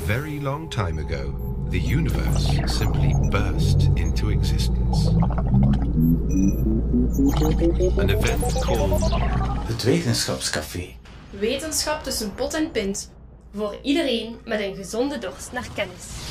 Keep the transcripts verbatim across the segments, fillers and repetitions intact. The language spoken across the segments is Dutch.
very long time ago, the universe simply burst into existence. An event called het Wetenschapscafé. Wetenschap tussen pot en pint. Voor iedereen met een gezonde dorst naar kennis.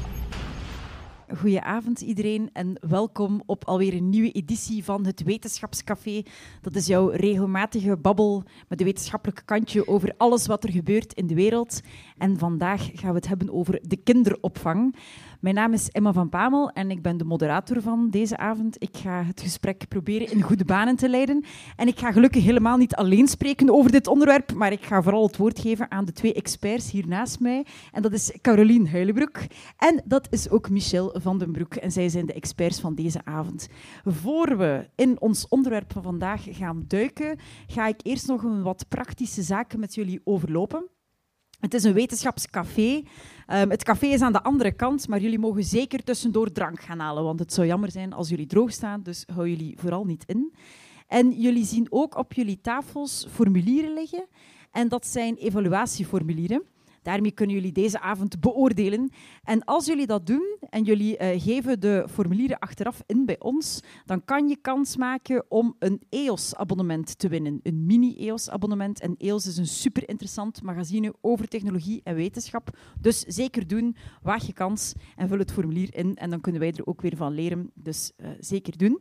Goedenavond iedereen en welkom op alweer een nieuwe editie van het Wetenschapscafé. Dat is jouw regelmatige babbel met een wetenschappelijk kantje over alles wat er gebeurt in de wereld. En vandaag gaan we het hebben over de kinderopvang. Mijn naam is Emma van Pamel en ik ben de moderator van deze avond. Ik ga het gesprek proberen in goede banen te leiden. En ik ga gelukkig helemaal niet alleen spreken over dit onderwerp, maar ik ga vooral het woord geven aan de twee experts hier naast mij. En dat is Carolien Huilenbroek en dat is ook Michel van den Broek. En zij zijn de experts van deze avond. Voor we in ons onderwerp van vandaag gaan duiken, ga ik eerst nog een wat praktische zaken met jullie overlopen. Het is een wetenschapscafé. Um, het café is aan de andere kant, maar jullie mogen zeker tussendoor drank gaan halen, want het zou jammer zijn als jullie droog staan, dus hou jullie vooral niet in. En jullie zien ook op jullie tafels formulieren liggen, en dat zijn evaluatieformulieren. Daarmee kunnen jullie deze avond beoordelen. En als jullie dat doen en jullie uh, geven de formulieren achteraf in bij ons, dan kan je kans maken om een E O S-abonnement te winnen. Een mini-E O S-abonnement. En E O S is een super interessant magazine over technologie en wetenschap. Dus zeker doen, waag je kans en vul het formulier in. En dan kunnen wij er ook weer van leren. Dus uh, zeker doen.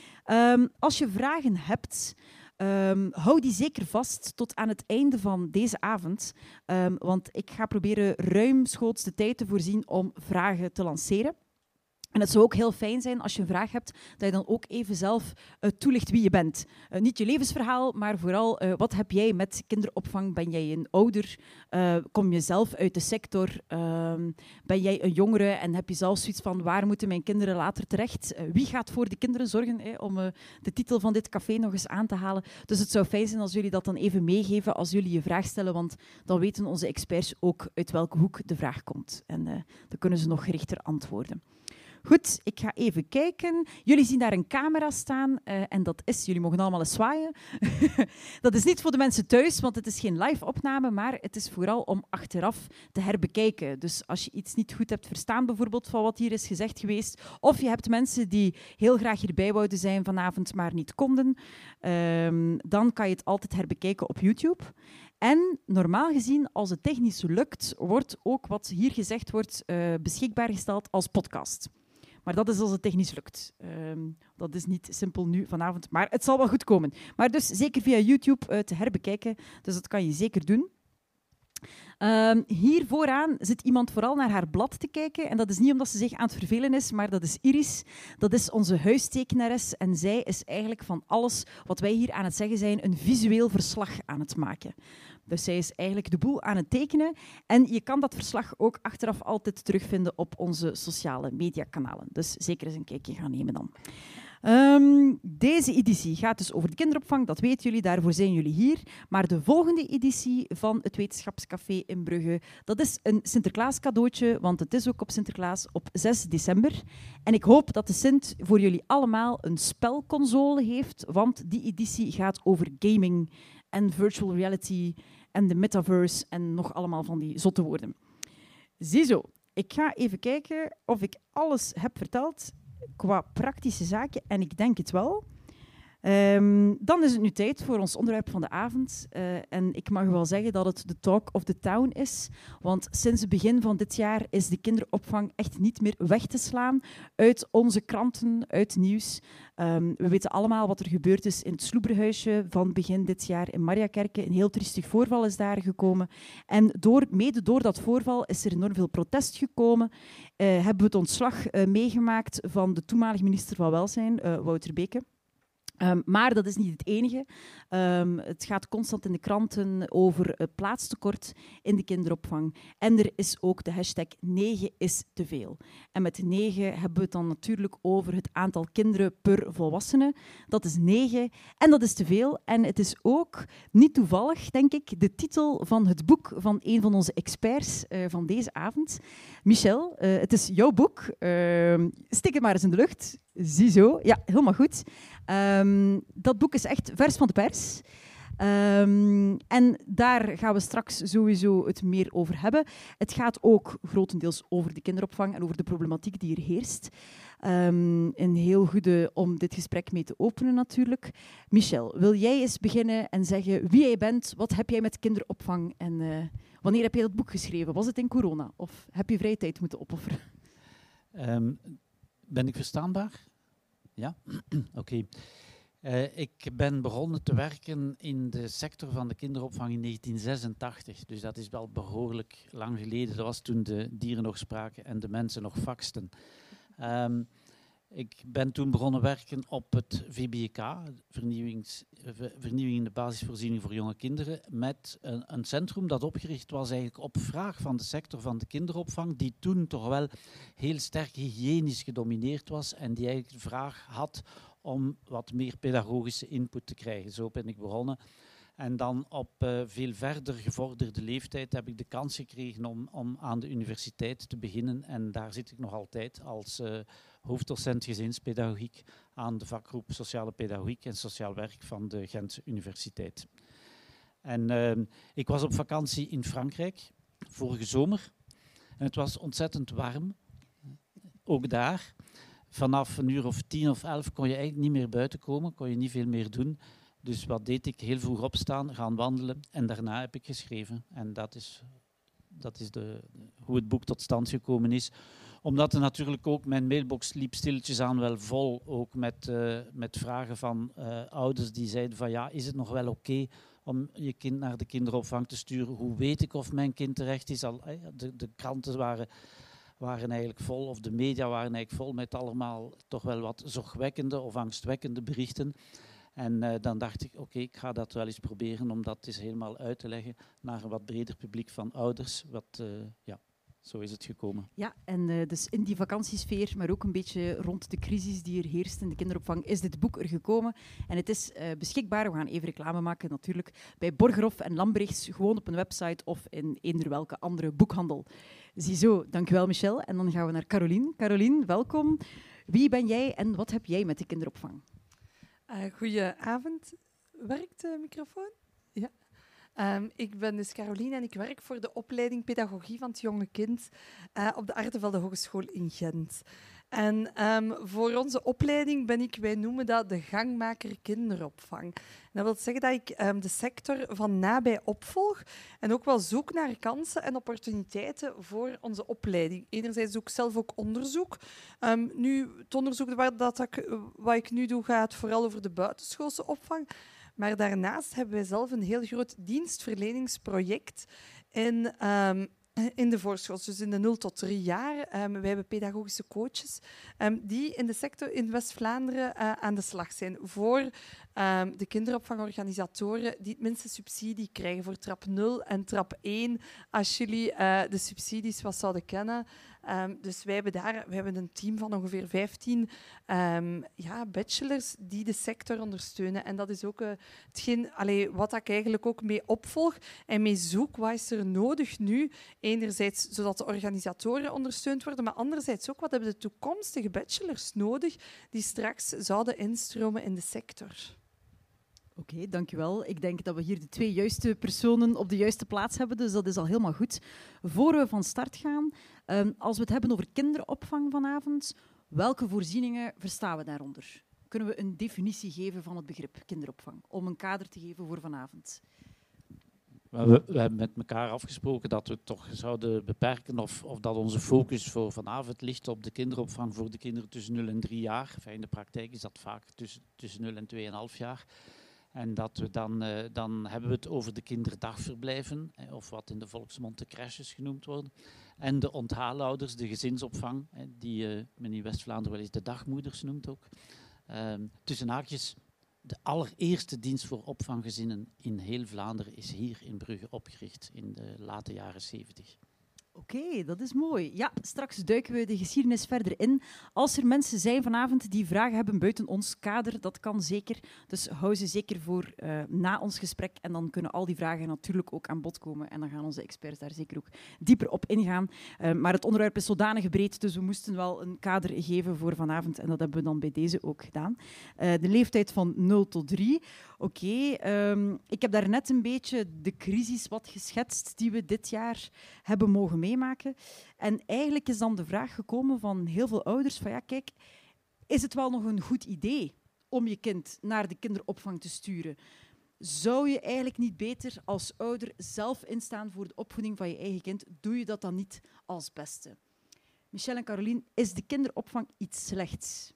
Um, als je vragen hebt... Um, hou die zeker vast tot aan het einde van deze avond, um, want ik ga proberen ruimschoots de tijd te voorzien om vragen te lanceren. En het zou ook heel fijn zijn als je een vraag hebt, dat je dan ook even zelf uh, toelicht wie je bent. Uh, niet je levensverhaal, maar vooral uh, wat heb jij met kinderopvang? Ben jij een ouder? Uh, kom je zelf uit de sector? Uh, ben jij een jongere en heb je zelf zoiets van waar moeten mijn kinderen later terecht? Uh, wie gaat voor de kinderen zorgen? Eh, om uh, de titel van dit café nog eens aan te halen. Dus het zou fijn zijn als jullie dat dan even meegeven als jullie je vraag stellen, want dan weten onze experts ook uit welke hoek de vraag komt. En uh, dan kunnen ze nog gerichter antwoorden. Goed, ik ga even kijken. Jullie zien daar een camera staan uh, en dat is, jullie mogen allemaal eens zwaaien. Dat is niet voor de mensen thuis, want het is geen live opname, maar het is vooral om achteraf te herbekijken. Dus als je iets niet goed hebt verstaan, bijvoorbeeld van wat hier is gezegd geweest, of je hebt mensen die heel graag hierbij wouden zijn vanavond, maar niet konden, um, dan kan je het altijd herbekijken op YouTube. En normaal gezien, als het technisch lukt, wordt ook wat hier gezegd wordt uh, beschikbaar gesteld als podcast. Maar dat is als het technisch lukt. Um, dat is niet simpel nu vanavond, maar het zal wel goed komen. Maar dus zeker via YouTube uh, te herbekijken, dus dat kan je zeker doen. Um, hier vooraan zit iemand vooral naar haar blad te kijken. En dat is niet omdat ze zich aan het vervelen is, maar dat is Iris. Dat is onze huistekenares. En zij is eigenlijk van alles wat wij hier aan het zeggen zijn een visueel verslag aan het maken. Dus zij is eigenlijk de boel aan het tekenen. En je kan dat verslag ook achteraf altijd terugvinden op onze sociale mediakanalen. Dus zeker eens een kijkje gaan nemen dan. Um, deze editie gaat dus over de kinderopvang, dat weten jullie, daarvoor zijn jullie hier. Maar de volgende editie van het Wetenschapscafé in Brugge, dat is een Sinterklaas cadeautje, want het is ook op Sinterklaas op zes december. En ik hoop dat de Sint voor jullie allemaal een spelconsole heeft, want die editie gaat over gaming en virtual reality en de metaverse en nog allemaal van die zotte woorden. Ziezo, ik ga even kijken of ik alles heb verteld qua praktische zaken, en ik denk het wel. Um, dan is het nu tijd voor ons onderwerp van de avond. Uh, en ik mag wel zeggen dat het de talk of the town is. Want sinds het begin van dit jaar is de kinderopvang echt niet meer weg te slaan uit onze kranten, uit nieuws. Um, we weten allemaal wat er gebeurd is in het Sloeberhuisje van begin dit jaar in Mariakerke. Een heel triestig voorval is daar gekomen. En door, mede door dat voorval is er enorm veel protest gekomen. Uh, hebben we het ontslag uh, meegemaakt van de toenmalige minister van Welzijn, uh, Wouter Beke. Um, maar dat is niet het enige. Um, het gaat constant in de kranten over het plaatstekort in de kinderopvang. En er is ook de hashtag negen is te veel. En met negen hebben we het dan natuurlijk over het aantal kinderen per volwassene. Dat is negen en dat is te veel. En het is ook niet toevallig, denk ik, de titel van het boek van een van onze experts uh, van deze avond. Michel, uh, het is jouw boek. Uh, stik het maar eens in de lucht. Ziezo, ja, helemaal goed. Um, dat boek is echt vers van de pers. Um, en daar gaan we straks sowieso het meer over hebben. Het gaat ook grotendeels over de kinderopvang en over de problematiek die er heerst. Um, een heel goede om dit gesprek mee te openen natuurlijk. Michel, wil jij eens beginnen en zeggen wie jij bent, wat heb jij met kinderopvang en uh, wanneer heb jij dat boek geschreven? Was het in corona of heb je vrije tijd moeten opofferen? Um, ben ik verstaanbaar? Ja? Oké. Okay. Uh, ik ben begonnen te werken in de sector van de kinderopvang in negentien zesentachtig. Dus dat is wel behoorlijk lang geleden. Dat was toen de dieren nog spraken en de mensen nog faxten. Um, ik ben toen begonnen werken op het V B E K, vernieuwings, Vernieuwing in de basisvoorziening voor jonge kinderen, met een, een centrum dat opgericht was eigenlijk op vraag van de sector van de kinderopvang, die toen toch wel heel sterk hygiënisch gedomineerd was en die eigenlijk de vraag had om wat meer pedagogische input te krijgen. Zo ben ik begonnen. En dan op uh, veel verder gevorderde leeftijd heb ik de kans gekregen om, om aan de universiteit te beginnen. En daar zit ik nog altijd als uh, hoofddocent gezinspedagogiek aan de vakgroep Sociale Pedagogiek en Sociaal Werk van de Gentse Universiteit. En uh, ik was op vakantie in Frankrijk vorige zomer. En het was ontzettend warm, ook daar. Vanaf een uur of tien of elf kon je eigenlijk niet meer buiten komen, kon je niet veel meer doen. Dus wat deed ik? Heel vroeg opstaan, gaan wandelen en daarna heb ik geschreven. En dat is, dat is de, hoe het boek tot stand gekomen is. Omdat er natuurlijk ook, mijn mailbox liep stilletjes aan wel vol, ook met, uh, met vragen van uh, ouders die zeiden van ja, is het nog wel oké okay om je kind naar de kinderopvang te sturen? Hoe weet ik of mijn kind terecht is? Al, eh, de, de kranten waren... waren eigenlijk vol, of de media waren eigenlijk vol met allemaal toch wel wat zorgwekkende of angstwekkende berichten. En uh, dan dacht ik, oké, okay, ik ga dat wel eens proberen om dat eens helemaal uit te leggen naar een wat breder publiek van ouders. Wat, uh, ja, zo is het gekomen. Ja, en uh, dus in die vakantiesfeer, maar ook een beetje rond de crisis die er heerst in de kinderopvang, is dit boek er gekomen. En het is uh, beschikbaar, we gaan even reclame maken natuurlijk, bij Borgerhoff en Lambrechts, gewoon op een website of in eender welke andere boekhandel. Ziezo, dankjewel Michel. En dan gaan we naar Caroline. Caroline, welkom. Wie ben jij en wat heb jij met de kinderopvang? Uh, goedenavond. Werkt de microfoon? Ja. Um, ik ben dus Caroline en ik werk voor de opleiding Pedagogie van het Jonge Kind uh, op de Aardevelde Hogeschool in Gent. En um, voor onze opleiding ben ik, wij noemen dat de gangmaker kinderopvang. En dat wil zeggen dat ik um, de sector van nabij opvolg en ook wel zoek naar kansen en opportuniteiten voor onze opleiding. Enerzijds doe ik zelf ook onderzoek. Um, nu, het onderzoek waar dat ik, wat ik nu doe gaat vooral over de buitenschoolse opvang. Maar daarnaast hebben wij zelf een heel groot dienstverleningsproject in... Um, In de voorschool, dus in de nul tot drie jaar. Um, wij hebben pedagogische coaches um, die in de sector in West-Vlaanderen uh, aan de slag zijn voor um, de kinderopvangorganisatoren die het minste subsidie krijgen voor trap nul en trap één, als jullie uh, de subsidies wat zouden kennen. Um, dus wij hebben daar wij hebben een team van ongeveer vijftien um, ja, bachelors die de sector ondersteunen. En dat is ook uh, hetgeen, allee, wat ik eigenlijk ook mee opvolg en mee zoek. Wat is er nodig nu? Enerzijds zodat de organisatoren ondersteund worden, maar anderzijds ook wat hebben de toekomstige bachelors nodig die straks zouden instromen in de sector. Oké, okay, dankjewel. Ik denk dat we hier de twee juiste personen op de juiste plaats hebben, dus dat is al helemaal goed. Voor we van start gaan, um, als we het hebben over kinderopvang vanavond, welke voorzieningen verstaan we daaronder? Kunnen we een definitie geven van het begrip kinderopvang, om een kader te geven voor vanavond? We, we hebben met elkaar afgesproken dat we het toch zouden beperken of, of dat onze focus voor vanavond ligt op de kinderopvang voor de kinderen tussen nul en drie jaar. Enfin, in de praktijk is dat vaak tussen, tussen nul en twee komma vijf jaar. En dat we dan, uh, dan hebben we het over de kinderdagverblijven, eh, of wat in de volksmond de crèches genoemd worden. En de onthaalouders, de gezinsopvang, eh, die uh, men in West-Vlaanderen wel eens de dagmoeders noemt ook. Uh, tussen haakjes, de allereerste dienst voor opvanggezinnen in heel Vlaanderen is hier in Brugge opgericht in de late jaren zeventig. Oké, okay, dat is mooi. Ja, straks duiken we de geschiedenis verder in. Als er mensen zijn vanavond die vragen hebben buiten ons kader, dat kan zeker. Dus hou ze zeker voor uh, na ons gesprek. En dan kunnen al die vragen natuurlijk ook aan bod komen. En dan gaan onze experts daar zeker ook dieper op ingaan. Uh, maar het onderwerp is zodanig breed, dus we moesten wel een kader geven voor vanavond. En dat hebben we dan bij deze ook gedaan. Uh, de leeftijd van nul tot drie. Oké, okay, um, ik heb daarnet een beetje de crisis wat geschetst die we dit jaar hebben mogen meemaken. En eigenlijk is dan de vraag gekomen van heel veel ouders van ja, kijk, is het wel nog een goed idee om je kind naar de kinderopvang te sturen? Zou je eigenlijk niet beter als ouder zelf instaan voor de opvoeding van je eigen kind? Doe je dat dan niet als beste? Michel en Caroline, is de kinderopvang iets slechts?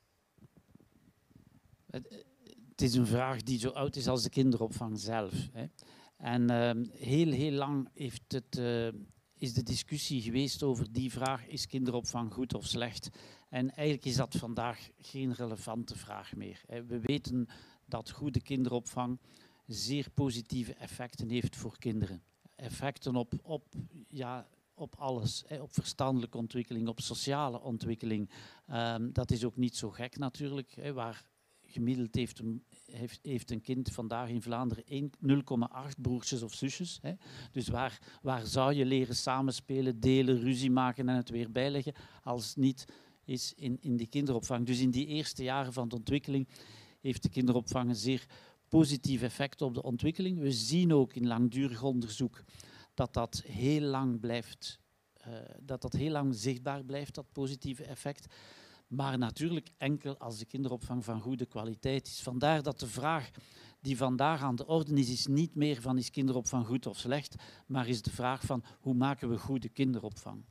Het is een vraag die zo oud is als de kinderopvang zelf. Hè. En uh, heel, heel lang heeft het, uh, is de discussie geweest over die vraag, is kinderopvang goed of slecht? En eigenlijk is dat vandaag geen relevante vraag meer. Hè. We weten dat goede kinderopvang zeer positieve effecten heeft voor kinderen. Effecten op, op, ja, op alles, hè. Op verstandelijke ontwikkeling, op sociale ontwikkeling. Um, dat is ook niet zo gek natuurlijk, hè, waar gemiddeld heeft een, heeft, heeft een kind vandaag in Vlaanderen nul komma acht broertjes of zusjes. Hè. Dus waar, waar zou je leren samenspelen, delen, ruzie maken en het weer bijleggen, als het niet is in, in die kinderopvang. Dus in die eerste jaren van de ontwikkeling heeft de kinderopvang een zeer positief effect op de ontwikkeling. We zien ook in langdurig onderzoek dat dat heel lang blijft, uh, dat dat heel lang zichtbaar blijft, dat positieve effect. Maar natuurlijk enkel als de kinderopvang van goede kwaliteit is. Vandaar dat de vraag die vandaag aan de orde is, is niet meer van is kinderopvang goed of slecht, maar is de vraag van hoe maken we goede kinderopvang.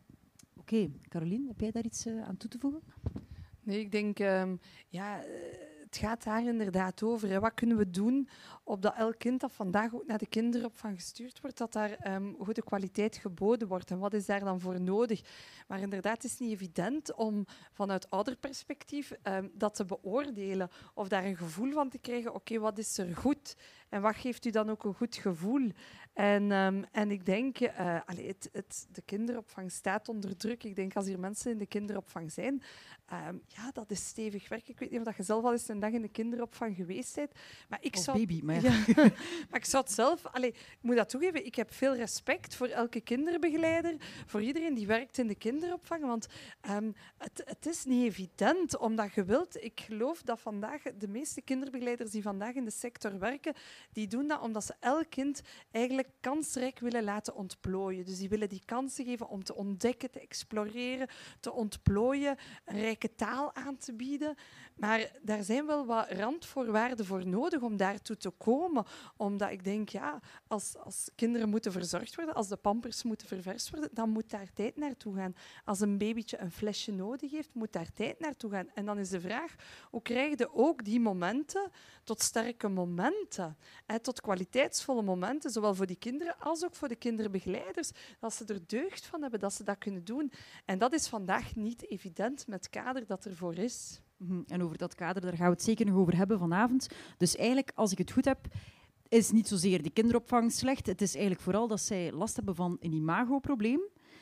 Oké, okay. Caroline, heb jij daar iets uh, aan toe te voegen? Nee, ik denk, um, ja, het gaat daar inderdaad over. Hè. Wat kunnen we doen opdat elk kind dat vandaag ook naar de kinderopvang gestuurd wordt, dat daar um, goede kwaliteit geboden wordt. En wat is daar dan voor nodig? Maar inderdaad, het is niet evident om vanuit ouderperspectief um, dat te beoordelen of daar een gevoel van te krijgen. Oké, okay, wat is er goed? En wat geeft u dan ook een goed gevoel? En, um, en ik denk, uh, allee, het, het, de kinderopvang staat onder druk. Ik denk, als hier mensen in de kinderopvang zijn, um, ja, dat is stevig werk. Ik weet niet of je zelf al eens een dag in de kinderopvang geweest bent. Maar ik of zou, baby, maar... Ja, maar ik zou het zelf... Allee, ik moet dat toegeven, ik heb veel respect voor elke kinderbegeleider, voor iedereen die werkt in de kinderopvang, want um, het, het is niet evident, omdat je wilt... Ik geloof dat vandaag de meeste kinderbegeleiders die vandaag in de sector werken, die doen dat omdat ze elk kind eigenlijk kansrijk willen laten ontplooien. Dus die willen die kansen geven om te ontdekken, te exploreren, te ontplooien, een rijke taal aan te bieden. Maar daar zijn wel wat randvoorwaarden voor nodig om daartoe te komen. Omdat ik denk, ja, als, als kinderen moeten verzorgd worden, als de pampers moeten ververst worden, dan moet daar tijd naartoe gaan. Als een babytje een flesje nodig heeft, moet daar tijd naartoe gaan. En dan is de vraag, hoe krijg je ook die momenten tot sterke momenten? Hè, tot kwaliteitsvolle momenten, zowel voor die kinderen als ook voor de kinderbegeleiders. Dat ze er deugd van hebben, dat ze dat kunnen doen. En dat is vandaag niet evident met het kader dat ervoor is. En over dat kader, daar gaan we het zeker nog over hebben vanavond. Dus eigenlijk, als ik het goed heb, is niet zozeer de kinderopvang slecht. Het is eigenlijk vooral dat zij last hebben van een imagoprobleem.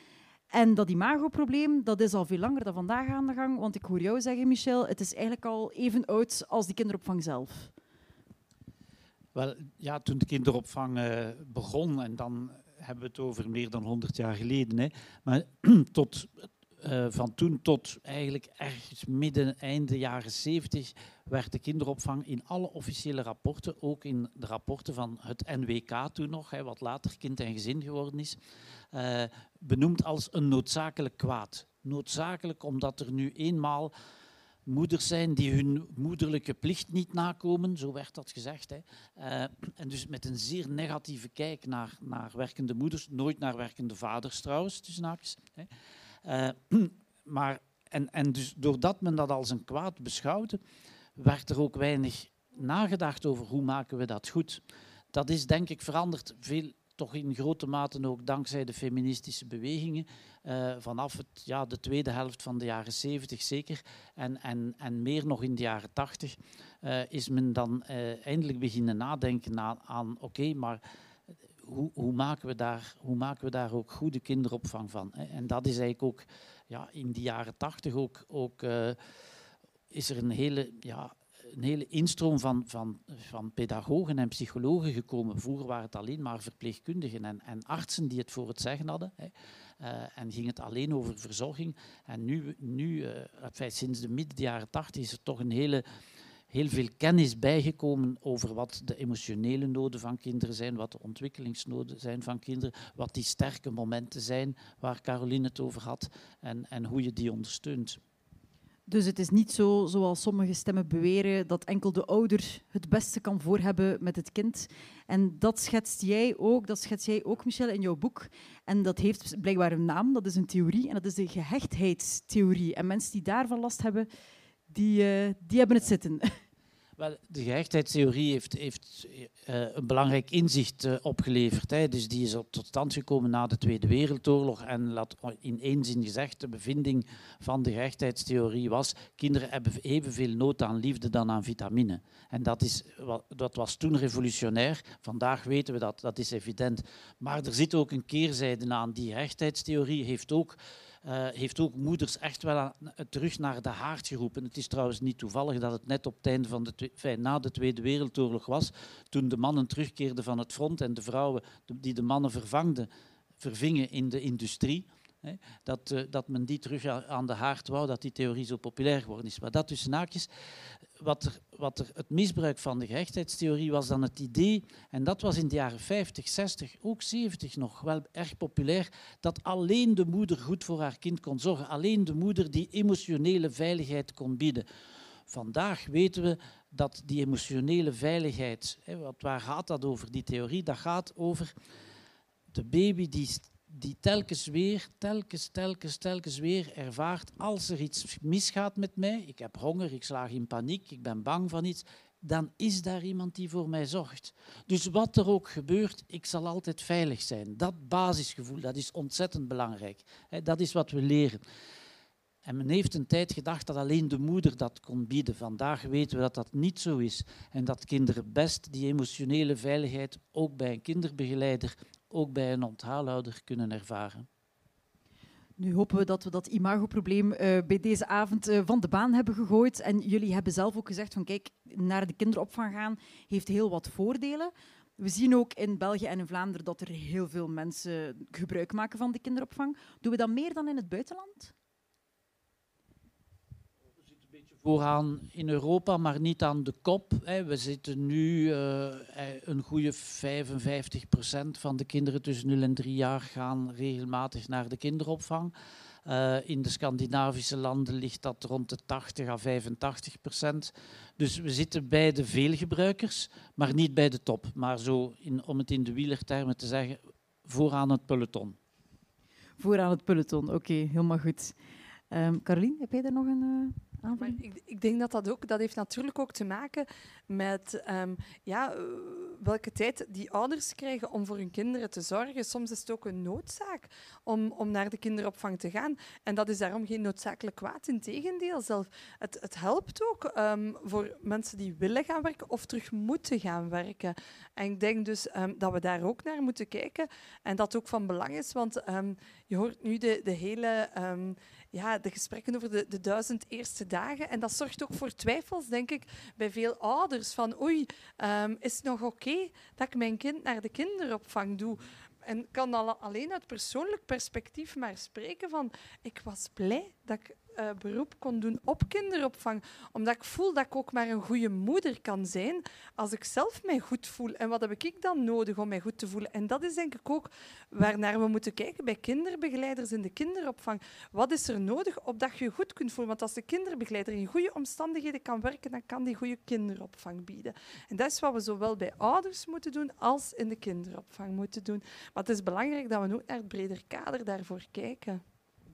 En dat imagoprobleem, dat is al veel langer dan vandaag aan de gang. Want ik hoor jou zeggen, Michel, het is eigenlijk al even oud als die kinderopvang zelf. Wel, ja, toen de kinderopvang uh, begon, en dan hebben we het over meer dan honderd jaar geleden, hè, maar tot... Uh, van toen tot eigenlijk ergens midden, einde jaren zeventig werd de kinderopvang in alle officiële rapporten, ook in de rapporten van het N W K toen nog, hè, wat later kind en gezin geworden is, uh, benoemd als een noodzakelijk kwaad. Noodzakelijk omdat er nu eenmaal moeders zijn die hun moederlijke plicht niet nakomen, zo werd dat gezegd. Hè. Uh, en dus met een zeer negatieve kijk naar, naar werkende moeders, nooit naar werkende vaders trouwens, tussen haakjes. Hè. Uh, maar, en, en dus doordat men dat als een kwaad beschouwde, werd er ook weinig nagedacht over hoe maken we dat goed. Dat is denk ik veranderd, veel, toch in grote mate ook dankzij de feministische bewegingen, uh, vanaf het, ja, de tweede helft van de jaren zeventig zeker, en, en, en meer nog in de jaren tachtig, uh, is men dan uh, eindelijk beginnen nadenken aan, aan oké, okay, maar hoe, hoe, maken we daar, hoe maken we daar ook goede kinderopvang van? Hè? En dat is eigenlijk ook, ja, in de jaren tachtig ook, ook uh, is er een hele, ja, een hele instroom van, van, van pedagogen en psychologen gekomen. Vroeger waren het alleen maar verpleegkundigen en, en artsen die het voor het zeggen hadden. Hè. Uh, en ging het alleen over verzorging. En nu, nu uh, sinds de midden jaren tachtig is er toch een hele... heel veel kennis bijgekomen over wat de emotionele noden van kinderen zijn, wat de ontwikkelingsnoden zijn van kinderen, wat die sterke momenten zijn waar Caroline het over had en, en hoe je die ondersteunt. Dus het is niet zo, zoals sommige stemmen beweren, dat enkel de ouder het beste kan voorhebben met het kind. En dat schetst jij ook, dat schets jij ook, Michel, in jouw boek. En dat heeft blijkbaar een naam, dat is een theorie, en dat is de gehechtheidstheorie. En mensen die daarvan last hebben, die, uh, die hebben het zitten. Wel, de gehechtheidstheorie heeft, heeft uh, een belangrijk inzicht uh, opgeleverd. Hè. Dus die is tot stand gekomen na de Tweede Wereldoorlog. En laat in één zin gezegd, de bevinding van de gehechtheidstheorie was: kinderen hebben evenveel nood aan liefde dan aan vitamine. En dat, is, dat was toen revolutionair. Vandaag weten we dat, dat is evident. Maar er zit ook een keerzijde aan. Die gehechtheidstheorie heeft ook... Uh, heeft ook moeders echt wel aan, uh, terug naar de haard geroepen. Het is trouwens niet toevallig dat het net op het einde van de twe- fijn, na de Tweede Wereldoorlog was, toen de mannen terugkeerden van het front en de vrouwen de, die de mannen vervangden, vervingen in de industrie, hè, dat, uh, dat men die terug aan de haard wou, dat die theorie zo populair geworden is. Maar dat tussen haakjes. Wat er, wat er het misbruik van de gehechtheidstheorie was dan het idee, en dat was in de jaren vijftig, zestig, ook zeventig nog wel erg populair, dat alleen de moeder goed voor haar kind kon zorgen, alleen de moeder die emotionele veiligheid kon bieden. Vandaag weten we dat die emotionele veiligheid, hè, wat, waar gaat dat over, die theorie? Dat gaat over de baby die... die telkens weer, telkens, telkens, telkens weer ervaart, als er iets misgaat met mij, ik heb honger, ik slaag in paniek, ik ben bang van iets, dan is daar iemand die voor mij zorgt. Dus wat er ook gebeurt, ik zal altijd veilig zijn. Dat basisgevoel, dat is ontzettend belangrijk. Dat is wat we leren. En men heeft een tijd gedacht dat alleen de moeder dat kon bieden. Vandaag weten we dat dat niet zo is. En dat kinderen best die emotionele veiligheid ook bij een kinderbegeleider, ook bij een onthaalhouder kunnen ervaren. Nu hopen we dat we dat imagoprobleem uh, bij deze avond uh, van de baan hebben gegooid. En jullie hebben zelf ook gezegd van kijk, naar de kinderopvang gaan heeft heel wat voordelen. We zien ook in België en in Vlaanderen dat er heel veel mensen gebruik maken van de kinderopvang. Doen we dat meer dan in het buitenland? Vooraan in Europa, maar niet aan de kop. We zitten nu uh, een goede vijfenvijftig procent van de kinderen tussen nul en drie jaar gaan regelmatig naar de kinderopvang. Uh, in de Scandinavische landen ligt dat rond de tachtig à vijfentachtig procent. Dus we zitten bij de veelgebruikers, maar niet bij de top. Maar zo, in, om het in de wielertermen te zeggen, vooraan het peloton. Vooraan het peloton, oké, okay, helemaal goed. Um, Caroline, heb jij daar nog een... Uh Maar ik, ik denk dat dat ook, dat heeft natuurlijk ook te maken met um, ja, welke tijd die ouders krijgen om voor hun kinderen te zorgen. Soms is het ook een noodzaak om, om naar de kinderopvang te gaan. En dat is daarom geen noodzakelijk kwaad. Integendeel, zelf. Het, het helpt ook um, voor mensen die willen gaan werken of terug moeten gaan werken. En ik denk dus um, dat we daar ook naar moeten kijken. En dat ook van belang is, want um, je hoort nu de, de hele... Um, Ja, de gesprekken over de, de duizend eerste dagen. En dat zorgt ook voor twijfels, denk ik, bij veel ouders. Van oei, um, is het nog oké okay dat ik mijn kind naar de kinderopvang doe? En ik kan al alleen uit persoonlijk perspectief maar spreken van... Ik was blij dat ik uh, beroep kon doen op kinderopvang. Omdat ik voel dat ik ook maar een goede moeder kan zijn als ik zelf mij goed voel. En wat heb ik dan nodig om mij goed te voelen? En dat is denk ik ook waarnaar we moeten kijken bij kinderbegeleiders in de kinderopvang. Wat is er nodig opdat je je goed kunt voelen? Want als de kinderbegeleider in goede omstandigheden kan werken, dan kan die goede kinderopvang bieden. En dat is wat we zowel bij ouders moeten doen als in de kinderopvang moeten doen. Maar het is belangrijk dat we ook naar het breder kader daarvoor kijken.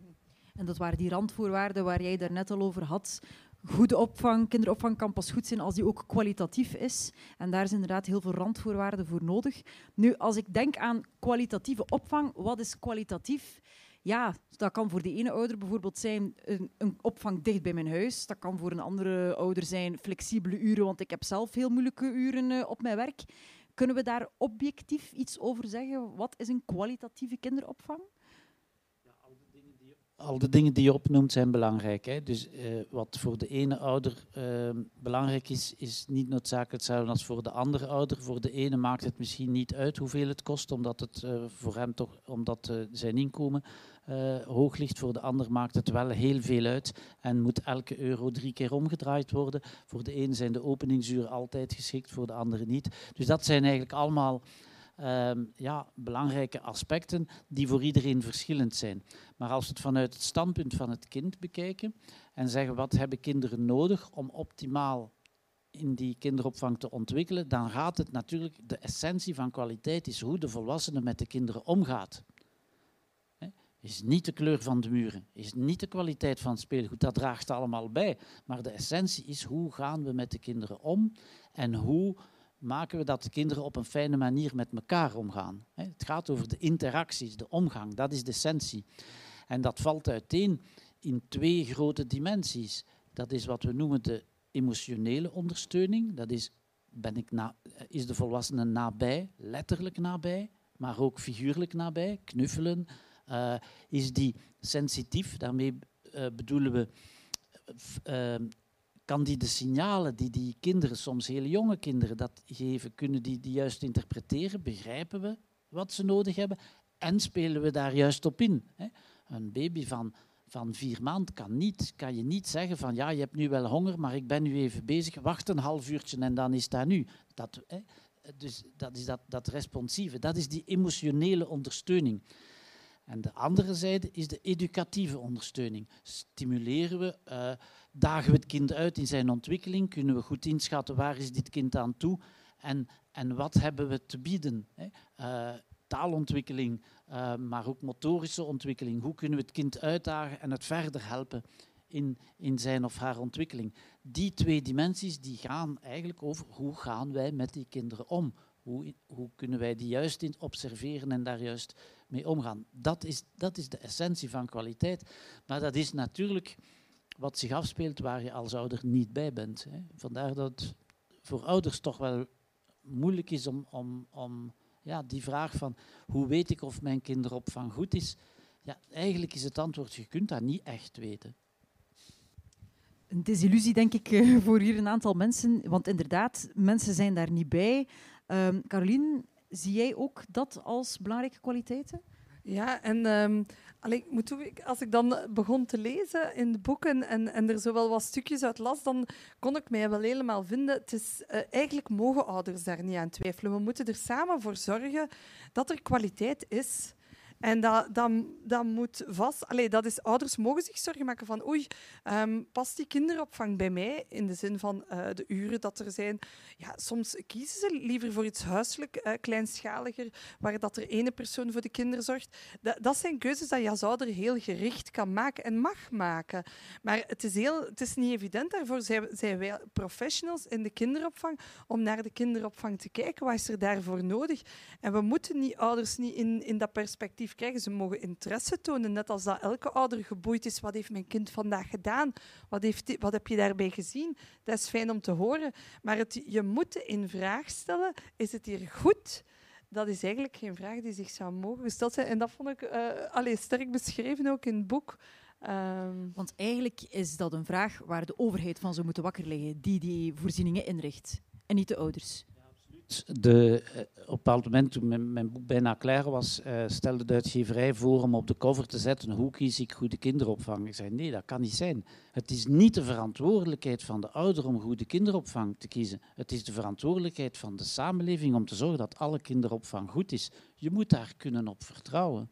En dat waren die randvoorwaarden waar jij daarnet al over had. Goede opvang, kinderopvang kan pas goed zijn als die ook kwalitatief is. En daar is inderdaad heel veel randvoorwaarden voor nodig. Nu, als ik denk aan kwalitatieve opvang, wat is kwalitatief? Ja, dat kan voor de ene ouder bijvoorbeeld zijn een, een opvang dicht bij mijn huis. Dat kan voor een andere ouder zijn flexibele uren, want ik heb zelf heel moeilijke uren uh, op mijn werk. Kunnen we daar objectief iets over zeggen? Wat is een kwalitatieve kinderopvang? Al de dingen die je opnoemt zijn belangrijk. Hè? Dus uh, wat voor de ene ouder uh, belangrijk is, is niet noodzakelijk hetzelfde als voor de andere ouder. Voor de ene maakt het misschien niet uit hoeveel het kost, omdat het uh, voor hem toch, omdat uh, zijn inkomen uh, hoog ligt. Voor de ander maakt het wel heel veel uit en moet elke euro drie keer omgedraaid worden. Voor de ene zijn de openingsuren altijd geschikt, voor de andere niet. Dus dat zijn eigenlijk allemaal Um, ja, belangrijke aspecten die voor iedereen verschillend zijn. Maar als we het vanuit het standpunt van het kind bekijken en zeggen wat hebben kinderen nodig om optimaal in die kinderopvang te ontwikkelen, dan gaat het natuurlijk, de essentie van kwaliteit is hoe de volwassene met de kinderen omgaat. He? Is niet de kleur van de muren, is niet de kwaliteit van het speelgoed, dat draagt allemaal bij. Maar de essentie is hoe gaan we met de kinderen om en hoe maken we dat de kinderen op een fijne manier met elkaar omgaan. Het gaat over de interacties, de omgang, dat is de essentie. En dat valt uiteen in twee grote dimensies. Dat is wat we noemen de emotionele ondersteuning. Dat is, ben ik na, is de volwassene nabij, letterlijk nabij, maar ook figuurlijk nabij, knuffelen. Uh, is die sensitief, daarmee uh, bedoelen we Uh, kan die de signalen die die kinderen, soms hele jonge kinderen, dat geven, kunnen die die juist interpreteren? Begrijpen we wat ze nodig hebben? En spelen we daar juist op in? Hè? Een baby van, van vier maanden kan, niet, kan je niet zeggen van ja, je hebt nu wel honger, maar ik ben nu even bezig, wacht een half uurtje en dan is dat nu. Dat, hè? Dus dat is dat, dat responsieve, dat is die emotionele ondersteuning. En de andere zijde is de educatieve ondersteuning. Stimuleren we, uh, dagen we het kind uit in zijn ontwikkeling, kunnen we goed inschatten waar is dit kind aan toe en, en wat hebben we te bieden. Hè? Uh, taalontwikkeling, uh, maar ook motorische ontwikkeling. Hoe kunnen we het kind uitdagen en het verder helpen in, in zijn of haar ontwikkeling. Die twee dimensies die gaan eigenlijk over hoe gaan wij met die kinderen om. Hoe, hoe kunnen wij die juist in observeren en daar juist mee omgaan. Dat is, dat is de essentie van kwaliteit. Maar dat is natuurlijk wat zich afspeelt waar je als ouder niet bij bent. Hè. Vandaar dat het voor ouders toch wel moeilijk is om, om, om ja, die vraag van hoe weet ik of mijn kinderopvang goed is. Ja, eigenlijk is het antwoord, je kunt dat niet echt weten. Een desillusie, denk ik, voor hier een aantal mensen. Want inderdaad, mensen zijn daar niet bij. Um, Caroline, zie jij ook dat als belangrijke kwaliteiten? Ja, en um, allee, ik moet toe, als ik dan begon te lezen in de boeken en, en er zo wel wat stukjes uit las, dan kon ik mij wel helemaal vinden. Het is, uh, eigenlijk mogen ouders daar niet aan twijfelen. We moeten er samen voor zorgen dat er kwaliteit is. En dat, dat, dat moet vast... Allee, dat is, ouders mogen zich zorgen maken van oei, um, past die kinderopvang bij mij? In de zin van uh, de uren dat er zijn. Ja, soms kiezen ze liever voor iets huiselijk, uh, kleinschaliger, waar dat er ene persoon voor de kinderen zorgt. Dat, dat zijn keuzes dat je als ouder heel gericht kan maken en mag maken. Maar het is, heel, het is niet evident. Daarvoor zijn, zijn wij professionals in de kinderopvang om naar de kinderopvang te kijken. Wat is er daarvoor nodig? En we moeten niet, ouders niet in, in dat perspectief krijgen. Ze mogen interesse tonen, net als dat elke ouder geboeid is. Wat heeft mijn kind vandaag gedaan? Wat, heeft die, wat heb je daarbij gezien? Dat is fijn om te horen. Maar het, je moet in vraag stellen, is het hier goed? Dat is eigenlijk geen vraag die zich zou mogen gesteld zijn. En dat vond ik uh, allee, sterk beschreven ook in het boek. Um... Want eigenlijk is dat een vraag waar de overheid van zou moeten wakker liggen, die die voorzieningen inricht, en niet de ouders. De, uh, op een bepaald moment, toen mijn, mijn boek bijna klaar was, uh, stelde de uitgeverij voor om op de cover te zetten hoe kies ik goede kinderopvang. Ik zei, nee, dat kan niet zijn. Het is niet de verantwoordelijkheid van de ouder om goede kinderopvang te kiezen. Het is de verantwoordelijkheid van de samenleving om te zorgen dat alle kinderopvang goed is. Je moet daar kunnen op vertrouwen.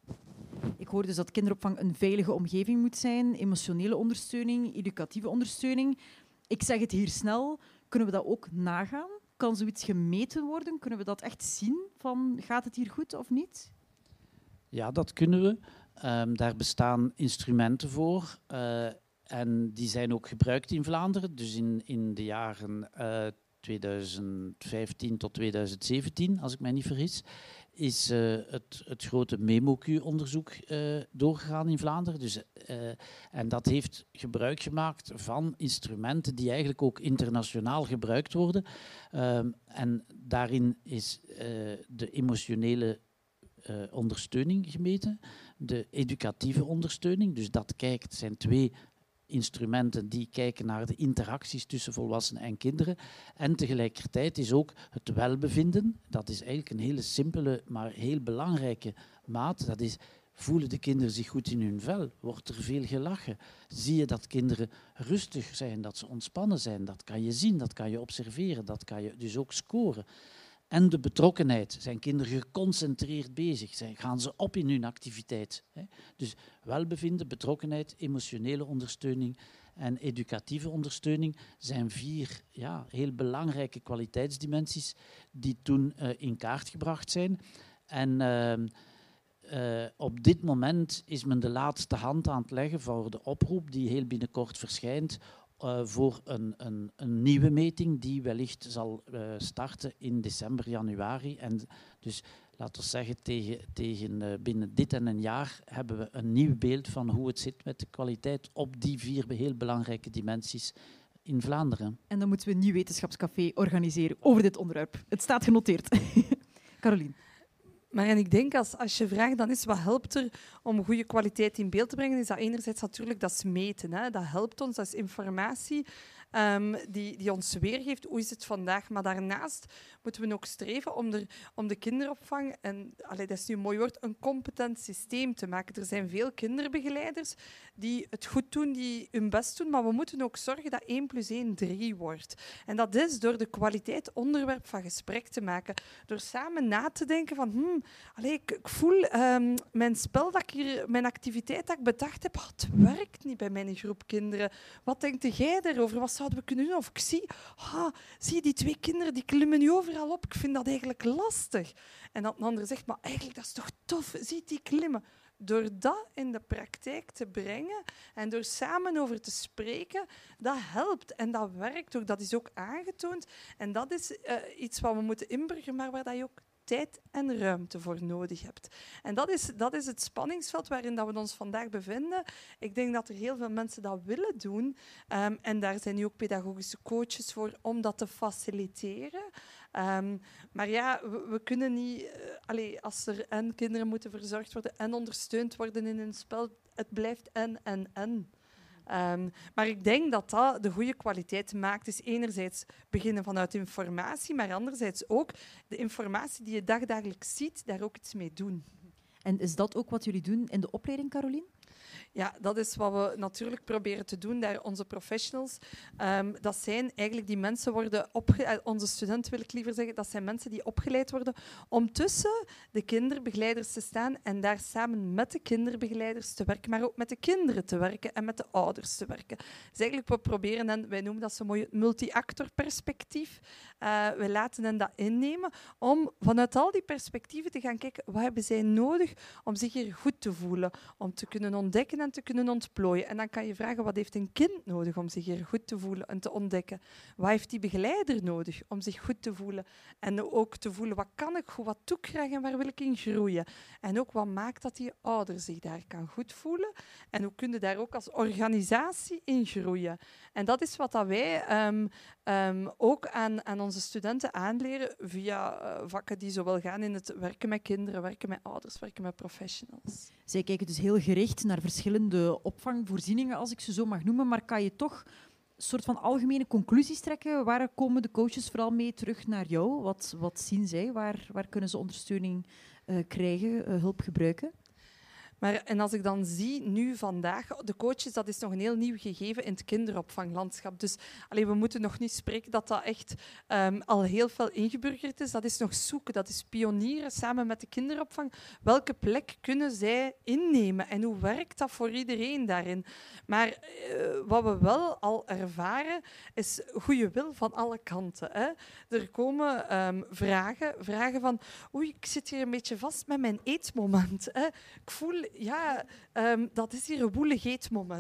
Ik hoor dus dat kinderopvang een veilige omgeving moet zijn, emotionele ondersteuning, educatieve ondersteuning. Ik zeg het hier snel, kunnen we dat ook nagaan? Kan zoiets gemeten worden? Kunnen we dat echt zien? Van, gaat het hier goed of niet? Ja, dat kunnen we. Um, daar bestaan instrumenten voor. Uh, en die zijn ook gebruikt in Vlaanderen. Dus in, in de jaren uh, tweeduizend vijftien tot tweeduizend zeventien, als ik mij niet vergis, is uh, het, het grote MEMOQ-onderzoek uh, doorgegaan in Vlaanderen. Dus, uh, en dat heeft gebruik gemaakt van instrumenten die eigenlijk ook internationaal gebruikt worden. Um, en daarin is uh, de emotionele uh, ondersteuning gemeten, de educatieve ondersteuning. Dus dat kijkt, zijn twee instrumenten die kijken naar de interacties tussen volwassenen en kinderen. En tegelijkertijd is ook het welbevinden, dat is eigenlijk een hele simpele, maar heel belangrijke maat. Dat is, voelen de kinderen zich goed in hun vel? Wordt er veel gelachen? Zie je dat kinderen rustig zijn, dat ze ontspannen zijn? Dat kan je zien, dat kan je observeren, dat kan je dus ook scoren. En de betrokkenheid. Zijn kinderen geconcentreerd bezig? Zijn, gaan ze op in hun activiteit? Hè? Dus welbevinden, betrokkenheid, emotionele ondersteuning en educatieve ondersteuning zijn vier ja, heel belangrijke kwaliteitsdimensies die toen uh, in kaart gebracht zijn. En uh, uh, op dit moment is men de laatste hand aan het leggen voor de oproep die heel binnenkort verschijnt Uh, voor een, een, een nieuwe meting die wellicht zal uh, starten in december, januari. En dus laten we zeggen, tegen, tegen uh, binnen dit en een jaar hebben we een nieuw beeld van hoe het zit met de kwaliteit op die vier heel belangrijke dimensies in Vlaanderen. En dan moeten we een nieuw wetenschapscafé organiseren over dit onderwerp. Het staat genoteerd. Carolien. Maar en ik denk, als, als je vraagt, dan is wat helpt er om goede kwaliteit in beeld te brengen, is dat enerzijds natuurlijk dat is meten. Hè. Dat helpt ons, dat is informatie um, die, die ons weergeeft hoe is het vandaag. Maar daarnaast moeten we ook streven om, er, om de kinderopvang, en allee, dat is nu een mooi woord, een competent systeem te maken. Er zijn veel kinderbegeleiders die het goed doen, die hun best doen, maar we moeten ook zorgen dat één plus één drie wordt. En dat is door de kwaliteit onderwerp van gesprek te maken, door samen na te denken van hmm, allee, ik, ik voel um, mijn spel, dat ik hier, mijn activiteit dat ik bedacht heb, oh, het werkt niet bij mijn groep kinderen. Wat denkt jij daarover? Wat zouden we kunnen doen? Of ik zie, oh, zie die twee kinderen die klimmen nu overal op. Ik vind dat eigenlijk lastig. En dat een ander zegt, maar eigenlijk dat is toch tof. Zie die klimmen. Door dat in de praktijk te brengen en door samen over te spreken, dat helpt en dat werkt ook. Dat is ook aangetoond. En dat is uh, iets wat we moeten inburgeren, maar waar dat je ook tijd en ruimte voor nodig hebt. En dat is, dat is het spanningsveld waarin dat we ons vandaag bevinden. Ik denk dat er heel veel mensen dat willen doen. Um, en daar zijn nu ook pedagogische coaches voor om dat te faciliteren. Um, maar ja, we, we kunnen niet... Uh, allee, als er en kinderen moeten verzorgd worden en ondersteund worden in hun spel, het blijft en, en, en. Um, maar ik denk dat dat de goede kwaliteit maakt. Is enerzijds beginnen vanuit informatie, maar anderzijds ook de informatie die je dagdagelijks ziet, daar ook iets mee doen. En is dat ook wat jullie doen in de opleiding, Carolien? Ja, dat is wat we natuurlijk proberen te doen, daar onze professionals. Um, dat zijn eigenlijk die mensen worden opgeleid, onze studenten wil ik liever zeggen, dat zijn mensen die opgeleid worden om tussen de kinderbegeleiders te staan en daar samen met de kinderbegeleiders te werken, maar ook met de kinderen te werken en met de ouders te werken. Dus eigenlijk, we proberen hen, wij noemen dat zo mooi het multi-actor-perspectief. Uh, we laten hen dat innemen om vanuit al die perspectieven te gaan kijken, wat hebben zij nodig om zich hier goed te voelen, om te kunnen ontdekken en te kunnen ontplooien. En dan kan je vragen, wat heeft een kind nodig om zich hier goed te voelen en te ontdekken? Wat heeft die begeleider nodig om zich goed te voelen? En ook te voelen, wat kan ik goed, wat toe krijgen en waar wil ik in groeien? En ook, wat maakt dat die ouder zich daar kan goed voelen? En hoe kun je daar ook als organisatie in groeien? En dat is wat dat wij um, um, ook aan, aan onze studenten aanleren via uh, vakken die zowel gaan in het werken met kinderen, werken met ouders, werken met professionals. Zij kijken dus heel gericht naar verschillende opvangvoorzieningen, als ik ze zo mag noemen, maar kan je toch een soort van algemene conclusies trekken? Waar komen de coaches vooral mee terug naar jou? Wat, wat zien zij? Waar, waar kunnen ze ondersteuning uh, krijgen, uh, hulp gebruiken? Maar, en als ik dan zie, nu vandaag, de coaches, dat is nog een heel nieuw gegeven in het kinderopvanglandschap. Dus allee, we moeten nog niet spreken dat dat echt um, al heel veel ingeburgerd is. Dat is nog zoeken, dat is pionieren samen met de kinderopvang. Welke plek kunnen zij innemen en hoe werkt dat voor iedereen daarin? Maar uh, wat we wel al ervaren, is goede wil van alle kanten. Hè. Er komen um, vragen, vragen van, oei, ik zit hier een beetje vast met mijn eetmoment. Hè. Ik voel... Ja, um, dat is hier een woelig eetmoment.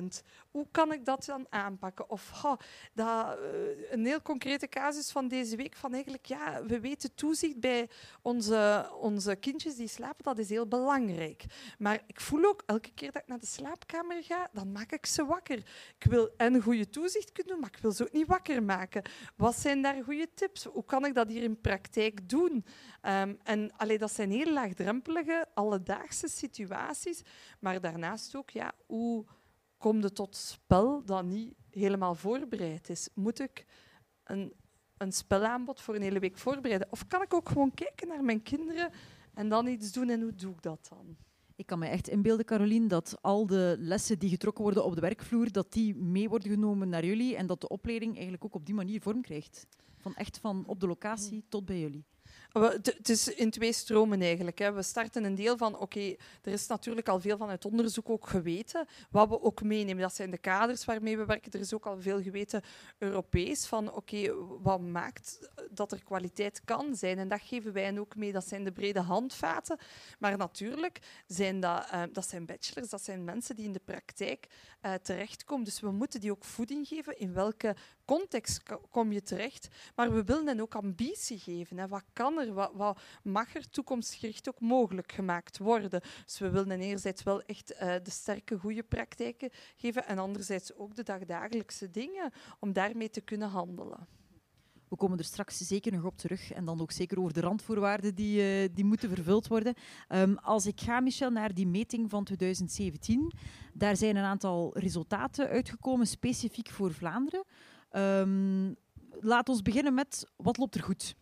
hoe kan ik dat dan aanpakken? Of oh, dat, uh, een heel concrete casus van deze week, van eigenlijk, ja, we weten toezicht bij onze, onze kindjes die slapen, dat is heel belangrijk. Maar ik voel ook, elke keer dat ik naar de slaapkamer ga, dan maak ik ze wakker. Ik wil en goede toezicht kunnen doen, maar ik wil ze ook niet wakker maken. Wat zijn daar goede tips? Hoe kan ik dat hier in praktijk doen? Um, en allee, dat zijn heel laagdrempelige, alledaagse situaties. Maar daarnaast ook, ja, hoe kom je tot spel dat niet helemaal voorbereid is? Moet ik een, een spelaanbod voor een hele week voorbereiden? Of kan ik ook gewoon kijken naar mijn kinderen en dan iets doen? En hoe doe ik dat dan? Ik kan me echt inbeelden, Caroline, dat al de lessen die getrokken worden op de werkvloer, dat die mee worden genomen naar jullie en dat de opleiding eigenlijk ook op die manier vorm krijgt. Van echt van op de locatie tot bij jullie. Het is in twee stromen eigenlijk. Hè. We starten een deel van, oké, okay, er is natuurlijk al veel van het onderzoek ook geweten. Wat we ook meenemen, dat zijn de kaders waarmee we werken. Er is ook al veel geweten Europees van, oké, okay, wat maakt dat er kwaliteit kan zijn? En dat geven wij hen ook mee. Dat zijn de brede handvaten. Maar natuurlijk zijn dat, uh, dat zijn bachelors, dat zijn mensen die in de praktijk uh, terechtkomen. Dus we moeten die ook voeding geven. In welke context kom je terecht? Maar we willen hen ook ambitie geven. Hè. Wat kan er? Wat, wat mag er toekomstgericht ook mogelijk gemaakt worden? Dus we willen enerzijds wel echt uh, de sterke, goede praktijken geven en anderzijds ook de dagdagelijkse dingen om daarmee te kunnen handelen. We komen er straks zeker nog op terug en dan ook zeker over de randvoorwaarden die, uh, die moeten vervuld worden. Um, als ik ga, Michel, naar die meting van twintig zeventien, daar zijn een aantal resultaten uitgekomen, specifiek voor Vlaanderen. Um, laat ons beginnen met, wat loopt er goed?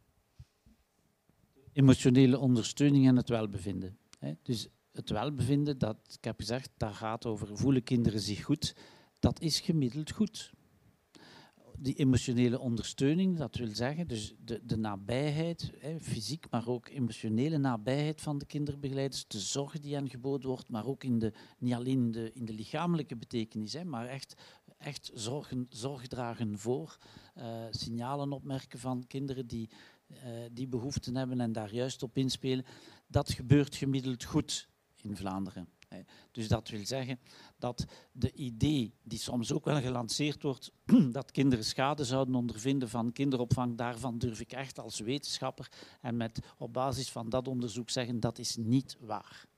Emotionele ondersteuning en het welbevinden. Dus het welbevinden, dat, ik heb gezegd, dat gaat over voelen kinderen zich goed. Dat is gemiddeld goed. Die emotionele ondersteuning, dat wil zeggen dus de, de nabijheid, hè, fysiek, maar ook emotionele nabijheid van de kinderbegeleiders, de zorg die hen geboden wordt, maar ook in de, niet alleen in de, in de lichamelijke betekenis, hè, maar echt, echt zorgen, zorg dragen voor, uh, signalen opmerken van kinderen die, uh, die behoeften hebben en daar juist op inspelen. Dat gebeurt gemiddeld goed in Vlaanderen. Dus dat wil zeggen dat de idee die soms ook wel gelanceerd wordt, dat kinderen schade zouden ondervinden van kinderopvang, daarvan durf ik echt als wetenschapper en met op basis van dat onderzoek zeggen, dat is niet waar.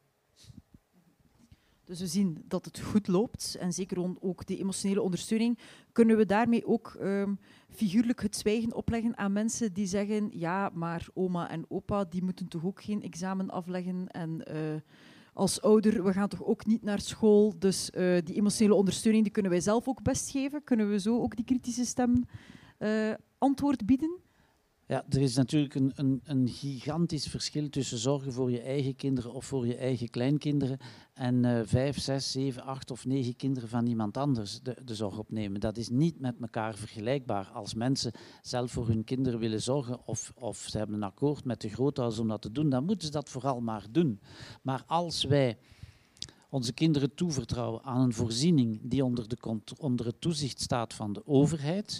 Dus we zien dat het goed loopt en zeker ook de emotionele ondersteuning. Kunnen we daarmee ook um, figuurlijk het zwijgen opleggen aan mensen die zeggen, ja, maar oma en opa die moeten toch ook geen examen afleggen en uh, als ouder, we gaan toch ook niet naar school, dus uh, die emotionele ondersteuning die kunnen wij zelf ook best geven. Kunnen we zo ook die kritische stem uh, antwoord bieden? Ja, er is natuurlijk een, een, een gigantisch verschil tussen zorgen voor je eigen kinderen of voor je eigen kleinkinderen en uh, vijf, zes, zeven, acht of negen kinderen van iemand anders de, de zorg opnemen. Dat is niet met elkaar vergelijkbaar. Als mensen zelf voor hun kinderen willen zorgen of, of ze hebben een akkoord met de grootouders om dat te doen, dan moeten ze dat vooral maar doen. Maar als wij onze kinderen toevertrouwen aan een voorziening die onder, de, onder het toezicht staat van de overheid,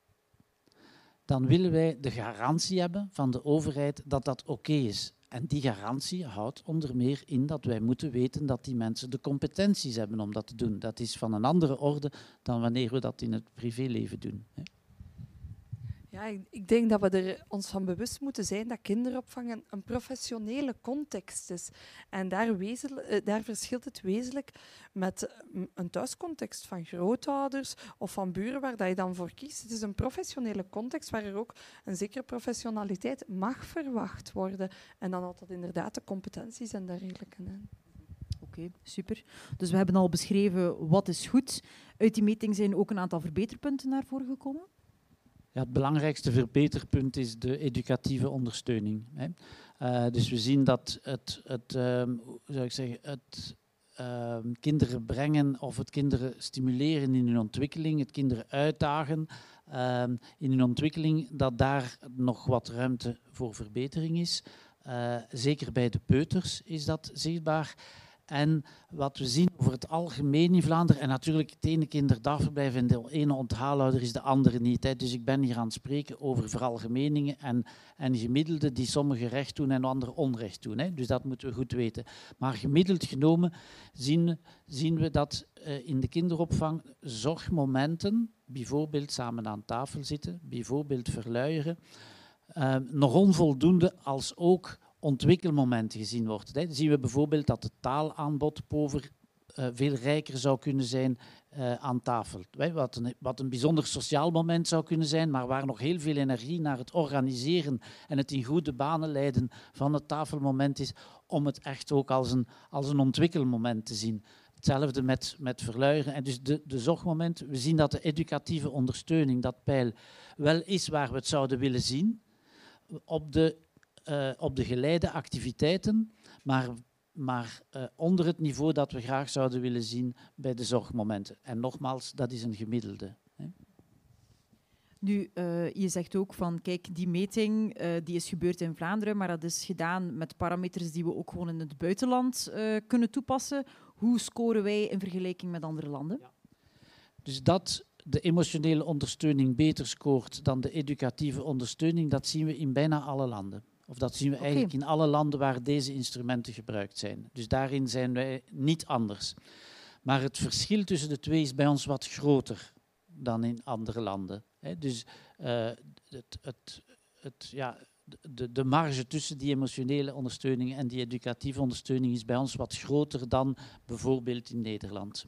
dan willen wij de garantie hebben van de overheid dat dat oké is. En die garantie houdt onder meer in dat wij moeten weten dat die mensen de competenties hebben om dat te doen. Dat is van een andere orde dan wanneer we dat in het privéleven doen. Ja, ik, ik denk dat we er ons van bewust moeten zijn dat kinderopvang een, een professionele context is. En daar, wezenlijk, daar verschilt het wezenlijk met een thuiscontext van grootouders of van buren waar dat je dan voor kiest. Het is een professionele context waar er ook een zekere professionaliteit mag verwacht worden. En dan had dat inderdaad de competenties en dergelijke. Oké, okay, super. Dus we hebben al beschreven wat is goed. Uit die meting zijn ook een aantal verbeterpunten naar voren gekomen. Ja, het belangrijkste verbeterpunt is de educatieve ondersteuning. Hè. Uh, dus we zien dat het, het, um, hoe zou ik zeggen, het um, kinderen brengen of het kinderen stimuleren in hun ontwikkeling, het kinderen uitdagen um, in hun ontwikkeling, dat daar nog wat ruimte voor verbetering is. Uh, zeker bij de peuters is dat zichtbaar. En wat we zien over het algemeen in Vlaanderen, en natuurlijk het ene kinderdagverblijf en de ene onthaalhouder is de andere niet. Hè. Dus ik ben hier aan het spreken over veralgemeningen en, en gemiddelden die sommigen recht doen en anderen onrecht doen. Hè. Dus dat moeten we goed weten. Maar gemiddeld genomen zien, zien we dat uh, in de kinderopvang zorgmomenten, bijvoorbeeld samen aan tafel zitten, bijvoorbeeld verluieren, uh, nog onvoldoende als ook ontwikkelmomenten gezien wordt. Dan zien we bijvoorbeeld dat het taalaanbod pover uh, veel rijker zou kunnen zijn uh, aan tafel. Wat een, wat een bijzonder sociaal moment zou kunnen zijn, maar waar nog heel veel energie naar het organiseren en het in goede banen leiden van het tafelmoment is, om het echt ook als een, als een ontwikkelmoment te zien. Hetzelfde met, met verluieren. En dus de, de zorgmomenten, we zien dat de educatieve ondersteuning, dat pijl, wel is waar we het zouden willen zien, op de Uh, op de geleide activiteiten, maar, maar uh, onder het niveau dat we graag zouden willen zien bij de zorgmomenten. En nogmaals, dat is een gemiddelde. Hè. Nu, uh, je zegt ook van, kijk, die meting uh, die is gebeurd in Vlaanderen, maar dat is gedaan met parameters die we ook gewoon in het buitenland uh, kunnen toepassen. Hoe scoren wij in vergelijking met andere landen? Ja. Dus dat de emotionele ondersteuning beter scoort dan de educatieve ondersteuning, dat zien we in bijna alle landen. Of dat zien we okay. eigenlijk in alle landen waar deze instrumenten gebruikt zijn. Dus daarin zijn wij niet anders. Maar het verschil tussen de twee is bij ons wat groter dan in andere landen. He, dus uh, het, het, het, ja, de, de marge tussen die emotionele ondersteuning en die educatieve ondersteuning is bij ons wat groter dan bijvoorbeeld in Nederland.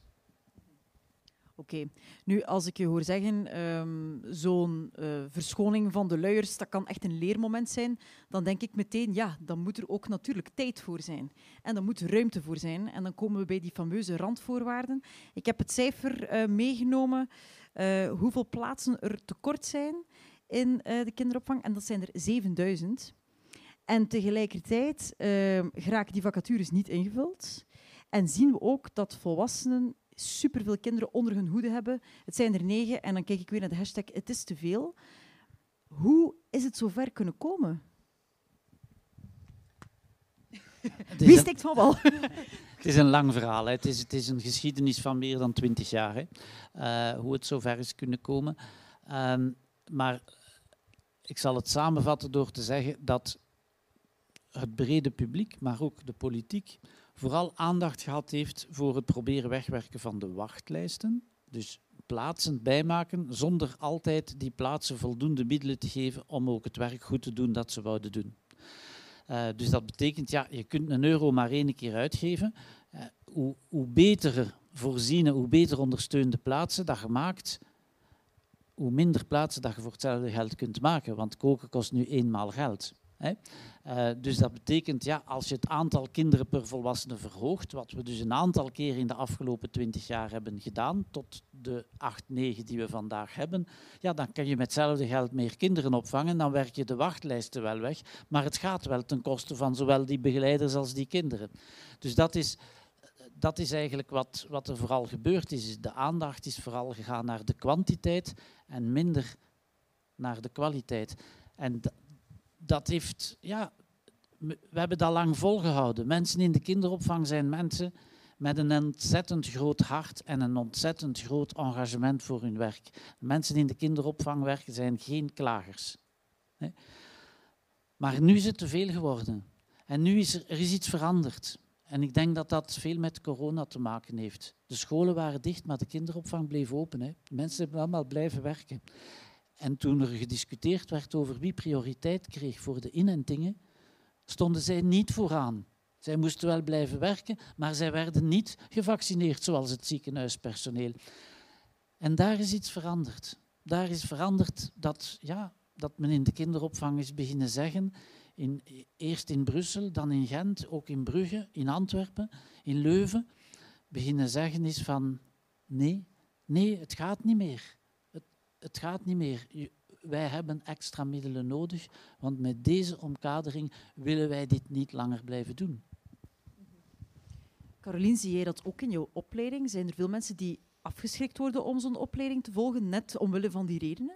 Oké, okay. Nu als ik je hoor zeggen, um, zo'n uh, verschoning van de luiers, dat kan echt een leermoment zijn, dan denk ik meteen, ja, dan moet er ook natuurlijk tijd voor zijn. En dan moet er ruimte voor zijn. En dan komen we bij die fameuze randvoorwaarden. Ik heb het cijfer uh, meegenomen, uh, hoeveel plaatsen er tekort zijn in uh, de kinderopvang. En dat zijn er zevenduizend. En tegelijkertijd uh, geraken die vacatures niet ingevuld. En zien we ook dat volwassenen superveel kinderen onder hun hoede hebben. Het zijn er negen en dan kijk ik weer naar de hashtag het is te veel. Hoe is het zover kunnen komen? Wie steekt van wal? Het is een lang verhaal. Hè. Het, is, het is een geschiedenis van meer dan twintig jaar. Hè. Uh, hoe het zover is kunnen komen. Um, maar ik zal het samenvatten door te zeggen dat het brede publiek, maar ook de politiek, vooral aandacht gehad heeft voor het proberen wegwerken van de wachtlijsten. Dus plaatsen bijmaken zonder altijd die plaatsen voldoende middelen te geven om ook het werk goed te doen dat ze wouden doen. Uh, dus dat betekent, ja, je kunt een euro maar één keer uitgeven. Uh, hoe, hoe beter voorziene, hoe beter ondersteunde plaatsen dat je maakt, hoe minder plaatsen dat je voor hetzelfde geld kunt maken. Want koken kost nu eenmaal geld. Hè? Uh, dus dat betekent, ja, als je het aantal kinderen per volwassene verhoogt, wat we dus een aantal keer in de afgelopen twintig jaar hebben gedaan, tot de acht, negen die we vandaag hebben, ja, dan kan je met hetzelfde geld meer kinderen opvangen, dan werk je de wachtlijsten wel weg, maar het gaat wel ten koste van zowel die begeleiders als die kinderen. Dus dat is, dat is eigenlijk wat, wat er vooral gebeurd is. De aandacht is vooral gegaan naar de kwantiteit en minder naar de kwaliteit. En d- dat heeft, ja, we hebben dat lang volgehouden. Mensen in de kinderopvang zijn mensen met een ontzettend groot hart en een ontzettend groot engagement voor hun werk. Mensen in de kinderopvang werken zijn geen klagers. Nee. Maar nu is het te veel geworden. En nu is er, er is iets veranderd. En ik denk dat dat veel met corona te maken heeft. De scholen waren dicht, maar de kinderopvang bleef open. Hè. Mensen hebben allemaal blijven werken. En toen er gediscuteerd werd over wie prioriteit kreeg voor de inentingen, stonden zij niet vooraan. Zij moesten wel blijven werken, maar zij werden niet gevaccineerd, zoals het ziekenhuispersoneel. En daar is iets veranderd. Daar is veranderd dat, ja, dat men in de kinderopvang is beginnen zeggen, in, eerst in Brussel, dan in Gent, ook in Brugge, in Antwerpen, in Leuven, beginnen zeggen is van nee, nee, het gaat niet meer. Het, het gaat niet meer. Wij hebben extra middelen nodig, want met deze omkadering willen wij dit niet langer blijven doen. Carolien, zie jij dat ook in jouw opleiding? Zijn er veel mensen die afgeschrikt worden om zo'n opleiding te volgen, net omwille van die redenen?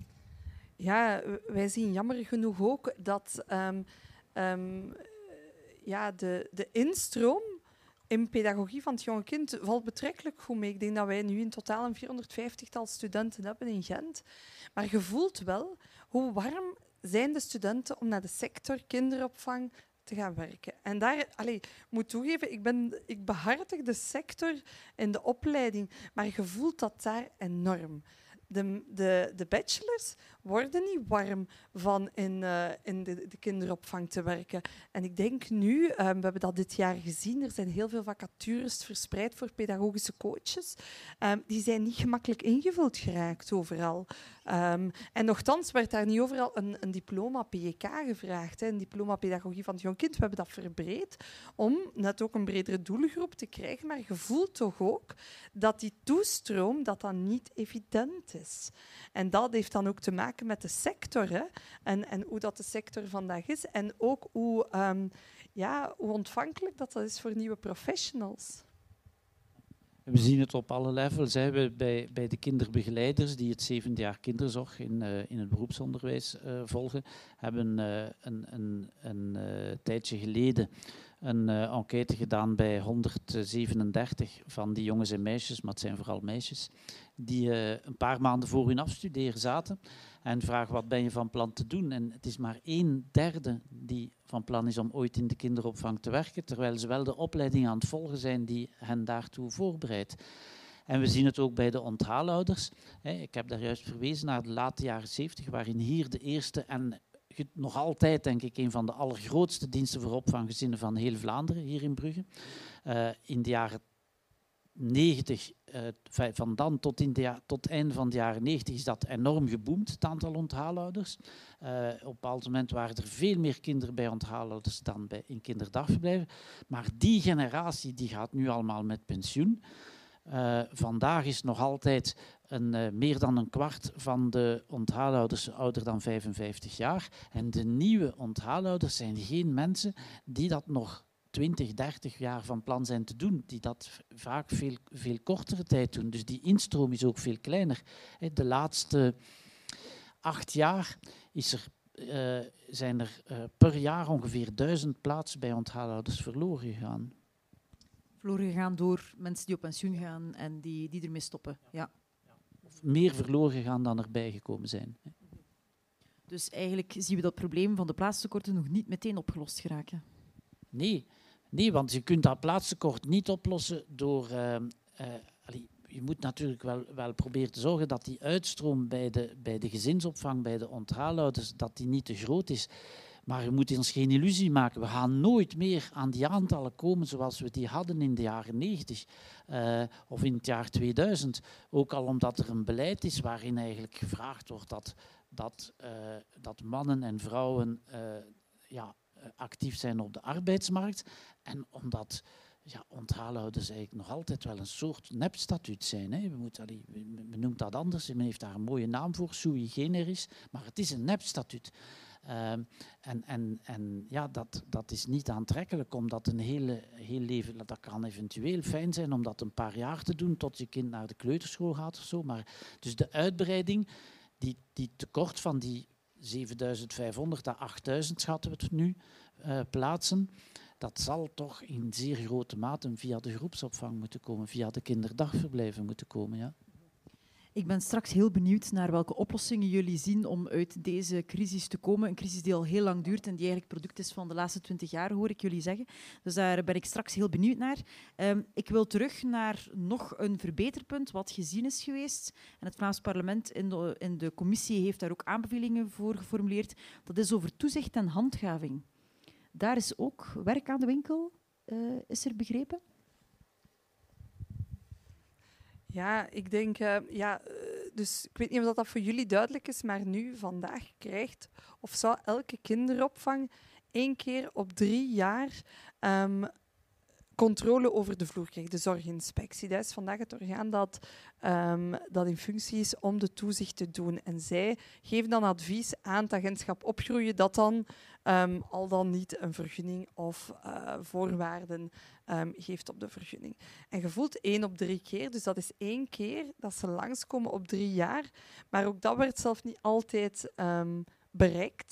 Ja, wij zien jammer genoeg ook dat um, um, ja, de, de instroom in pedagogie van het jonge kind valt betrekkelijk goed mee. Ik denk dat wij nu in totaal een vierhonderdvijftigtal studenten hebben in Gent. Maar je voelt wel hoe warm zijn de studenten om naar de sector kinderopvang te gaan werken. En daar, allee, ik moet toegeven, ik, ben, ik behartig de sector in de opleiding, maar je voelt dat daar enorm. De, de, de bachelors worden niet warm van in, uh, in de, de kinderopvang te werken. En ik denk nu, um, we hebben dat dit jaar gezien, er zijn heel veel vacatures verspreid voor pedagogische coaches. Um, die zijn niet gemakkelijk ingevuld geraakt overal. Um, en nochtans werd daar niet overal een, een diploma P J K gevraagd, hè, een diploma pedagogie van het jong kind. We hebben dat verbreed om net ook een bredere doelgroep te krijgen, maar je voelt toch ook dat die toestroom dat dat niet evident is. En dat heeft dan ook te maken met de sector, hè, en, en hoe dat de sector vandaag is en ook hoe, um, ja, hoe ontvankelijk dat, dat is voor nieuwe professionals. We zien het op alle levels. Hè. We, bij, bij de kinderbegeleiders die het zevende jaar kinderzorg in, uh, in het beroepsonderwijs uh, volgen, hebben uh, een, een, een uh, tijdje geleden een uh, enquête gedaan bij honderdzevenendertig van die jongens en meisjes, maar het zijn vooral meisjes, die uh, een paar maanden voor hun afstuderen zaten en vragen wat ben je van plan te doen. En het is maar een derde die van plan is om ooit in de kinderopvang te werken, terwijl ze wel de opleiding aan het volgen zijn die hen daartoe voorbereidt. En we zien het ook bij de onthaalouders. Ik heb daar juist verwezen naar de late jaren zeventig, waarin hier de eerste en nog altijd, denk ik, een van de allergrootste diensten voor opvanggezinnen van heel Vlaanderen, hier in Brugge. Uh, in de jaren negentig, uh, van dan tot, in de ja, tot het einde van de jaren negentig is dat enorm geboomd, het aantal onthaalouders. Uh, op een bepaald moment waren er veel meer kinderen bij onthaalouders dan bij, in kinderdagverblijven. Maar die generatie die gaat nu allemaal met pensioen. Uh, vandaag is nog altijd een, uh, meer dan een kwart van de onthaalouders ouder dan vijfenvijftig jaar. En de nieuwe onthaalouders zijn geen mensen die dat nog twintig, dertig jaar van plan zijn te doen, die dat vaak veel, veel kortere tijd doen. Dus die instroom is ook veel kleiner. De laatste acht jaar is er, uh, zijn er uh, per jaar ongeveer duizend plaatsen bij onthaalouders verloren gegaan. Verloren gegaan door mensen die op pensioen gaan en die, die ermee stoppen. Ja. Of meer verloren gegaan dan erbij gekomen zijn. Dus eigenlijk zien we dat probleem van de plaatstekorten nog niet meteen opgelost geraken. Nee, nee, want je kunt dat plaatstekort niet oplossen door... Uh, uh, allee, je moet natuurlijk wel, wel proberen te zorgen dat die uitstroom bij de, bij de gezinsopvang, bij de onthaalouders, dat die niet te groot is. Maar je moet ons geen illusie maken. We gaan nooit meer aan die aantallen komen zoals we die hadden in de jaren negentig uh, of in het jaar tweeduizend. Ook al omdat er een beleid is waarin eigenlijk gevraagd wordt dat, dat, uh, dat mannen en vrouwen uh, ja, actief zijn op de arbeidsmarkt. En omdat ja, onthaalouders eigenlijk nog altijd wel een soort nepstatuut zijn. Hè. We moeten, allee, men noemt dat anders, men heeft daar een mooie naam voor, sui generis, maar het is een nepstatuut. Uh, en en, en ja, dat, dat is niet aantrekkelijk, omdat een hele, heel leven, dat kan eventueel fijn zijn om dat een paar jaar te doen tot je kind naar de kleuterschool gaat of zo. Maar dus de uitbreiding, die, die tekort van die zevenduizend vijfhonderd à achtduizend schatten we het nu uh, plaatsen, dat zal toch in zeer grote mate via de groepsopvang moeten komen, via de kinderdagverblijven moeten komen, ja. Ik ben straks heel benieuwd naar welke oplossingen jullie zien om uit deze crisis te komen. Een crisis die al heel lang duurt en die eigenlijk product is van de laatste twintig jaar, hoor ik jullie zeggen. Dus daar ben ik straks heel benieuwd naar. Um, ik wil terug naar nog een verbeterpunt wat gezien is geweest. En het Vlaams Parlement in de, in de commissie heeft daar ook aanbevelingen voor geformuleerd. Dat is over toezicht en handhaving. Daar is ook werk aan de winkel, uh, is er begrepen? Ja, ik denk, uh, ja, dus ik weet niet of dat voor jullie duidelijk is, maar nu, vandaag, krijgt of zou elke kinderopvang één keer op drie jaar um, controle over de vloer krijgen, de zorginspectie. Dat is vandaag het orgaan dat, um, dat in functie is om de toezicht te doen. En zij geven dan advies aan het agentschap Opgroeien dat dan um, al dan niet een vergunning of uh, voorwaarden um, geeft op de vergunning. En je voelt één op drie keer, dus dat is één keer dat ze langskomen op drie jaar. Maar ook dat werd zelf niet altijd um, bereikt.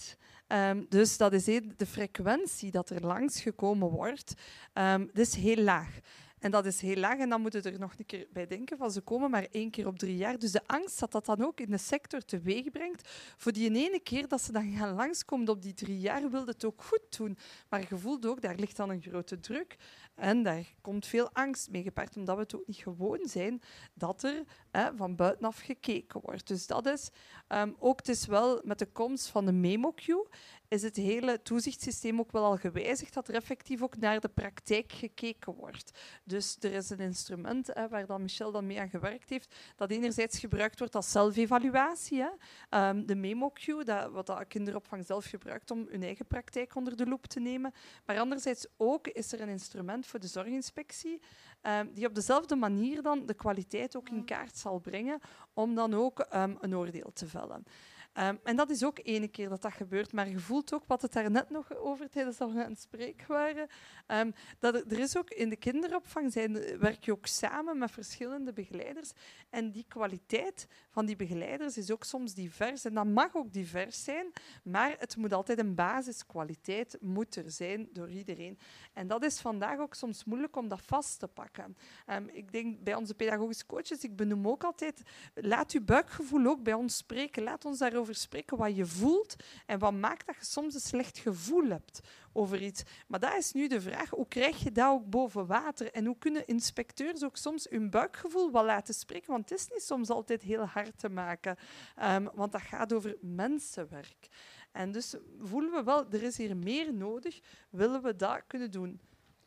Um, dus dat is één, de frequentie dat er langsgekomen wordt, um, dat is heel laag. En dat is heel laag en dan moeten we er nog een keer bij denken van ze komen maar één keer op drie jaar. Dus de angst dat dat dan ook in de sector teweeg brengt, voor die ene keer dat ze dan gaan langskomen op die drie jaar, wil het ook goed doen. Maar je voelt ook, daar ligt dan een grote druk en daar komt veel angst mee gepaard, omdat we het ook niet gewoon zijn dat er hè, van buitenaf gekeken wordt. Dus dat is um, ook, het is wel met de komst van de MemoQ, is het hele toezichtssysteem ook wel al gewijzigd dat er effectief ook naar de praktijk gekeken wordt. Dus er is een instrument hè, waar dan Michel dan mee aan gewerkt heeft, dat enerzijds gebruikt wordt als zelfevaluatie. Hè. Um, de MemoQ, dat, wat de kinderopvang zelf gebruikt om hun eigen praktijk onder de loep te nemen. Maar anderzijds ook is er een instrument voor de zorginspectie, um, die op dezelfde manier dan de kwaliteit ook in kaart zal brengen, om dan ook um, een oordeel te vellen. Um, en dat is ook ene keer dat dat gebeurt, maar je voelt ook wat het daar net nog over tijdens dat we aan het spreken waren. Um, dat er, er is ook in de kinderopvang zijn, werk je ook samen met verschillende begeleiders. En die kwaliteit van die begeleiders is ook soms divers. En dat mag ook divers zijn, maar het moet altijd een basiskwaliteit moet er zijn door iedereen. En dat is vandaag ook soms moeilijk om dat vast te pakken. Um, ik denk bij onze pedagogische coaches, ik benoem ook altijd, laat uw buikgevoel ook bij ons spreken. Laat ons daarover spreken wat je voelt en wat maakt dat je soms een slecht gevoel hebt over iets. Maar dat is nu de vraag, hoe krijg je dat ook boven water? En hoe kunnen inspecteurs ook soms hun buikgevoel wat laten spreken? Want het is niet soms altijd heel hard te maken, um, want dat gaat over mensenwerk. En dus voelen we wel, er is hier meer nodig, willen we dat kunnen doen.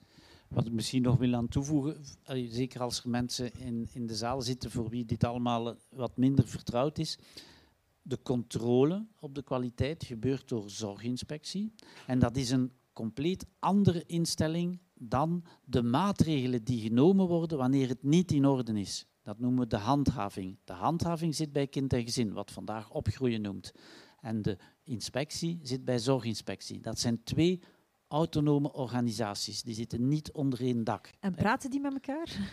Wat ik misschien nog wil aan toevoegen, zeker als er mensen in, in de zaal zitten voor wie dit allemaal wat minder vertrouwd is, de controle op de kwaliteit gebeurt door zorginspectie. En dat is een compleet andere instelling dan de maatregelen die genomen worden wanneer het niet in orde is. Dat noemen we de handhaving. De handhaving zit bij kind en gezin, wat vandaag opgroeien noemt. En de inspectie zit bij zorginspectie. Dat zijn twee autonome organisaties. Die zitten niet onder één dak. En praten die met elkaar?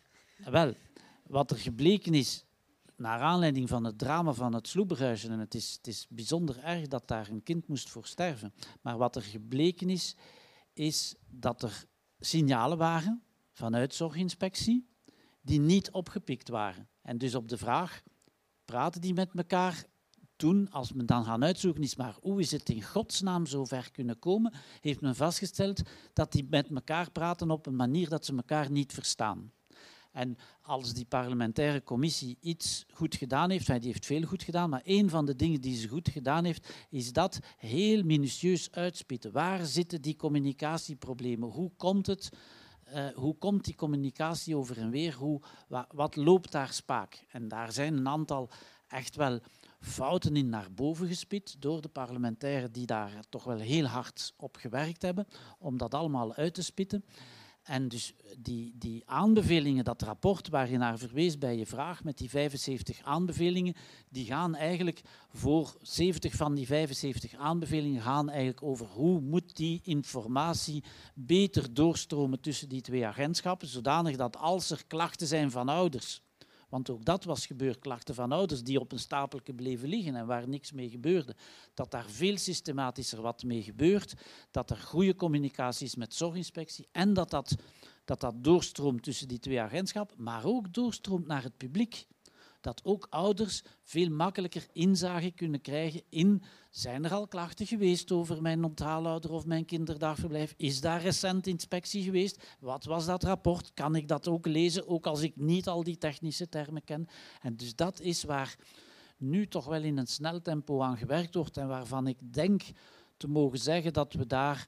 Wel, wat er gebleken is, naar aanleiding van het drama van het Sloeberhuizen, en het is, het is bijzonder erg dat daar een kind moest voor sterven, maar wat er gebleken is, is dat er signalen waren vanuit zorginspectie die niet opgepikt waren. En dus op de vraag, praten die met elkaar? Toen, als men dan gaan uitzoeken is, maar hoe is het in godsnaam zo ver kunnen komen, heeft men vastgesteld dat die met elkaar praten op een manier dat ze elkaar niet verstaan. En als die parlementaire commissie iets goed gedaan heeft, die heeft veel goed gedaan, maar een van de dingen die ze goed gedaan heeft, is dat heel minutieus uitspitten. Waar zitten die communicatieproblemen? Hoe komt het? Uh, hoe komt die communicatie over en weer? Hoe, wa, wat loopt daar spaak? En daar zijn een aantal echt wel fouten in naar boven gespit door de parlementairen die daar toch wel heel hard op gewerkt hebben om dat allemaal uit te spitten. En dus die, die aanbevelingen, dat rapport waar je naar verwees bij je vraag met die vijfenzeventig aanbevelingen, die gaan eigenlijk voor zeventig van die vijfenzeventig aanbevelingen gaan eigenlijk over hoe moet die informatie beter doorstromen tussen die twee agentschappen, zodanig dat als er klachten zijn van ouders, want ook dat was gebeurd, klachten van ouders die op een stapeltje bleven liggen en waar niks mee gebeurde. Dat daar veel systematischer wat mee gebeurt, dat er goede communicatie is met zorginspectie en dat dat, dat dat doorstroomt tussen die twee agentschappen, maar ook doorstroomt naar het publiek. Dat ook ouders veel makkelijker inzage kunnen krijgen in, zijn er al klachten geweest over mijn onthaalouder of mijn kinderdagverblijf? Is daar recent inspectie geweest? Wat was dat rapport? Kan ik dat ook lezen, ook als ik niet al die technische termen ken? En dus dat is waar nu toch wel in een snel tempo aan gewerkt wordt en waarvan ik denk te mogen zeggen dat we daar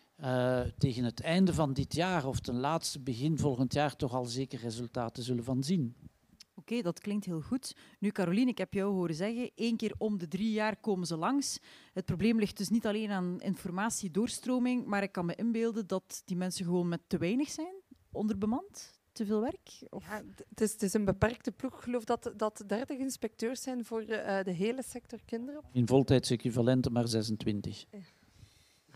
uh, tegen het einde van dit jaar of ten laatste begin volgend jaar toch al zeker resultaten zullen van zien. Oké, okay, dat klinkt heel goed. Nu, Caroline, ik heb jou horen zeggen, één keer om de drie jaar komen ze langs. Het probleem ligt dus niet alleen aan informatiedoorstroming, maar ik kan me inbeelden dat die mensen gewoon met te weinig zijn, onderbemand, te veel werk? Of? Ja, het, is, het is een beperkte ploeg. Ik geloof dat dat dertig inspecteurs zijn voor uh, de hele sector kinderen. In voltijdsequivalenten maar zesentwintig. Ja.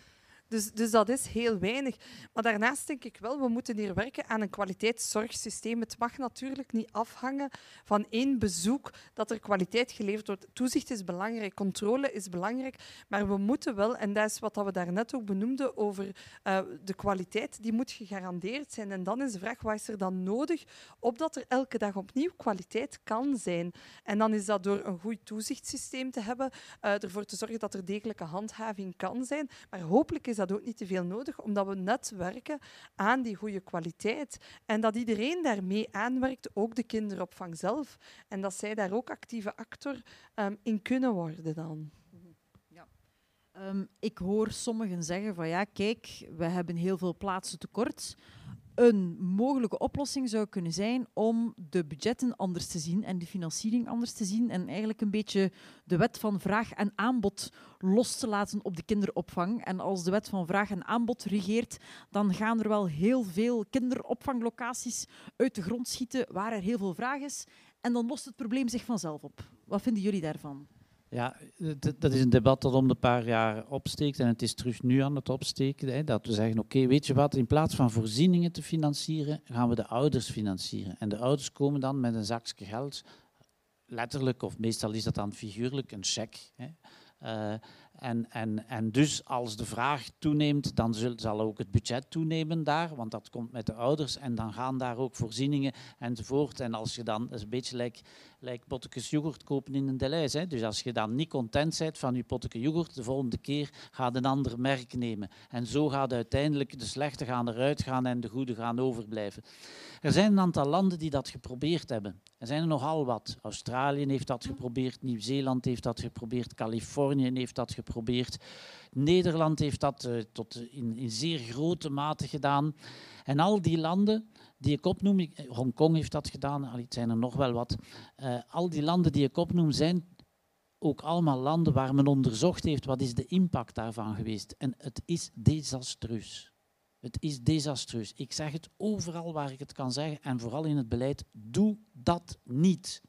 Dus, dus dat is heel weinig. Maar daarnaast denk ik wel, we moeten hier werken aan een kwaliteitszorgsysteem. Het mag natuurlijk niet afhangen van één bezoek dat er kwaliteit geleverd wordt. Toezicht is belangrijk, controle is belangrijk, maar we moeten wel, en dat is wat we daarnet ook benoemden over uh, de kwaliteit, die moet gegarandeerd zijn. En dan is de vraag, wat is er dan nodig opdat er elke dag opnieuw kwaliteit kan zijn? En dan is dat door een goed toezichtssysteem te hebben, uh, ervoor te zorgen dat er degelijke handhaving kan zijn. Maar hopelijk is dat ook niet te veel nodig, omdat we net werken aan die goede kwaliteit. En dat iedereen daarmee aanwerkt, ook de kinderopvang zelf. En dat zij daar ook actieve actor um, in kunnen worden dan. Ja. Um, ik hoor sommigen zeggen van ja, kijk, we hebben heel veel plaatsen tekort. Een mogelijke oplossing zou kunnen zijn om de budgetten anders te zien en de financiering anders te zien en eigenlijk een beetje de wet van vraag en aanbod los te laten op de kinderopvang. En als de wet van vraag en aanbod regeert, dan gaan er wel heel veel kinderopvanglocaties uit de grond schieten waar er heel veel vraag is. En dan lost het probleem zich vanzelf op. Wat vinden jullie daarvan? Ja, dat is een debat dat om de paar jaar opsteekt en het is terug nu aan het opsteken. Hè, dat we zeggen, oké, okay, weet je wat, in plaats van voorzieningen te financieren, gaan we de ouders financieren. En de ouders komen dan met een zakje geld, letterlijk, of meestal is dat dan figuurlijk, een cheque. Hè. Uh, en, en, en dus als de vraag toeneemt, dan zul, zal ook het budget toenemen daar, want dat komt met de ouders en dan gaan daar ook voorzieningen enzovoort. En als je dan, dat is een beetje like, like pottekes yoghurt kopen in een Deleis. Hè. Dus als je dan niet content bent van je potteke yoghurt, de volgende keer gaat een ander merk nemen. En zo gaat uiteindelijk de slechte gaan eruit gaan en de goede gaan overblijven. Er zijn een aantal landen die dat geprobeerd hebben. Er zijn er nogal wat. Australië heeft dat geprobeerd, Nieuw-Zeeland heeft dat geprobeerd, Californië heeft dat geprobeerd, Nederland heeft dat uh, tot in, in zeer grote mate gedaan. En al die landen die ik opnoem, Hongkong heeft dat gedaan, het zijn er nog wel wat, uh, al die landen die ik opnoem zijn ook allemaal landen waar men onderzocht heeft wat is de impact daarvan geweest. En het is desastreus. Het is desastreus. Ik zeg het overal waar ik het kan zeggen en vooral in het beleid. Doe dat niet.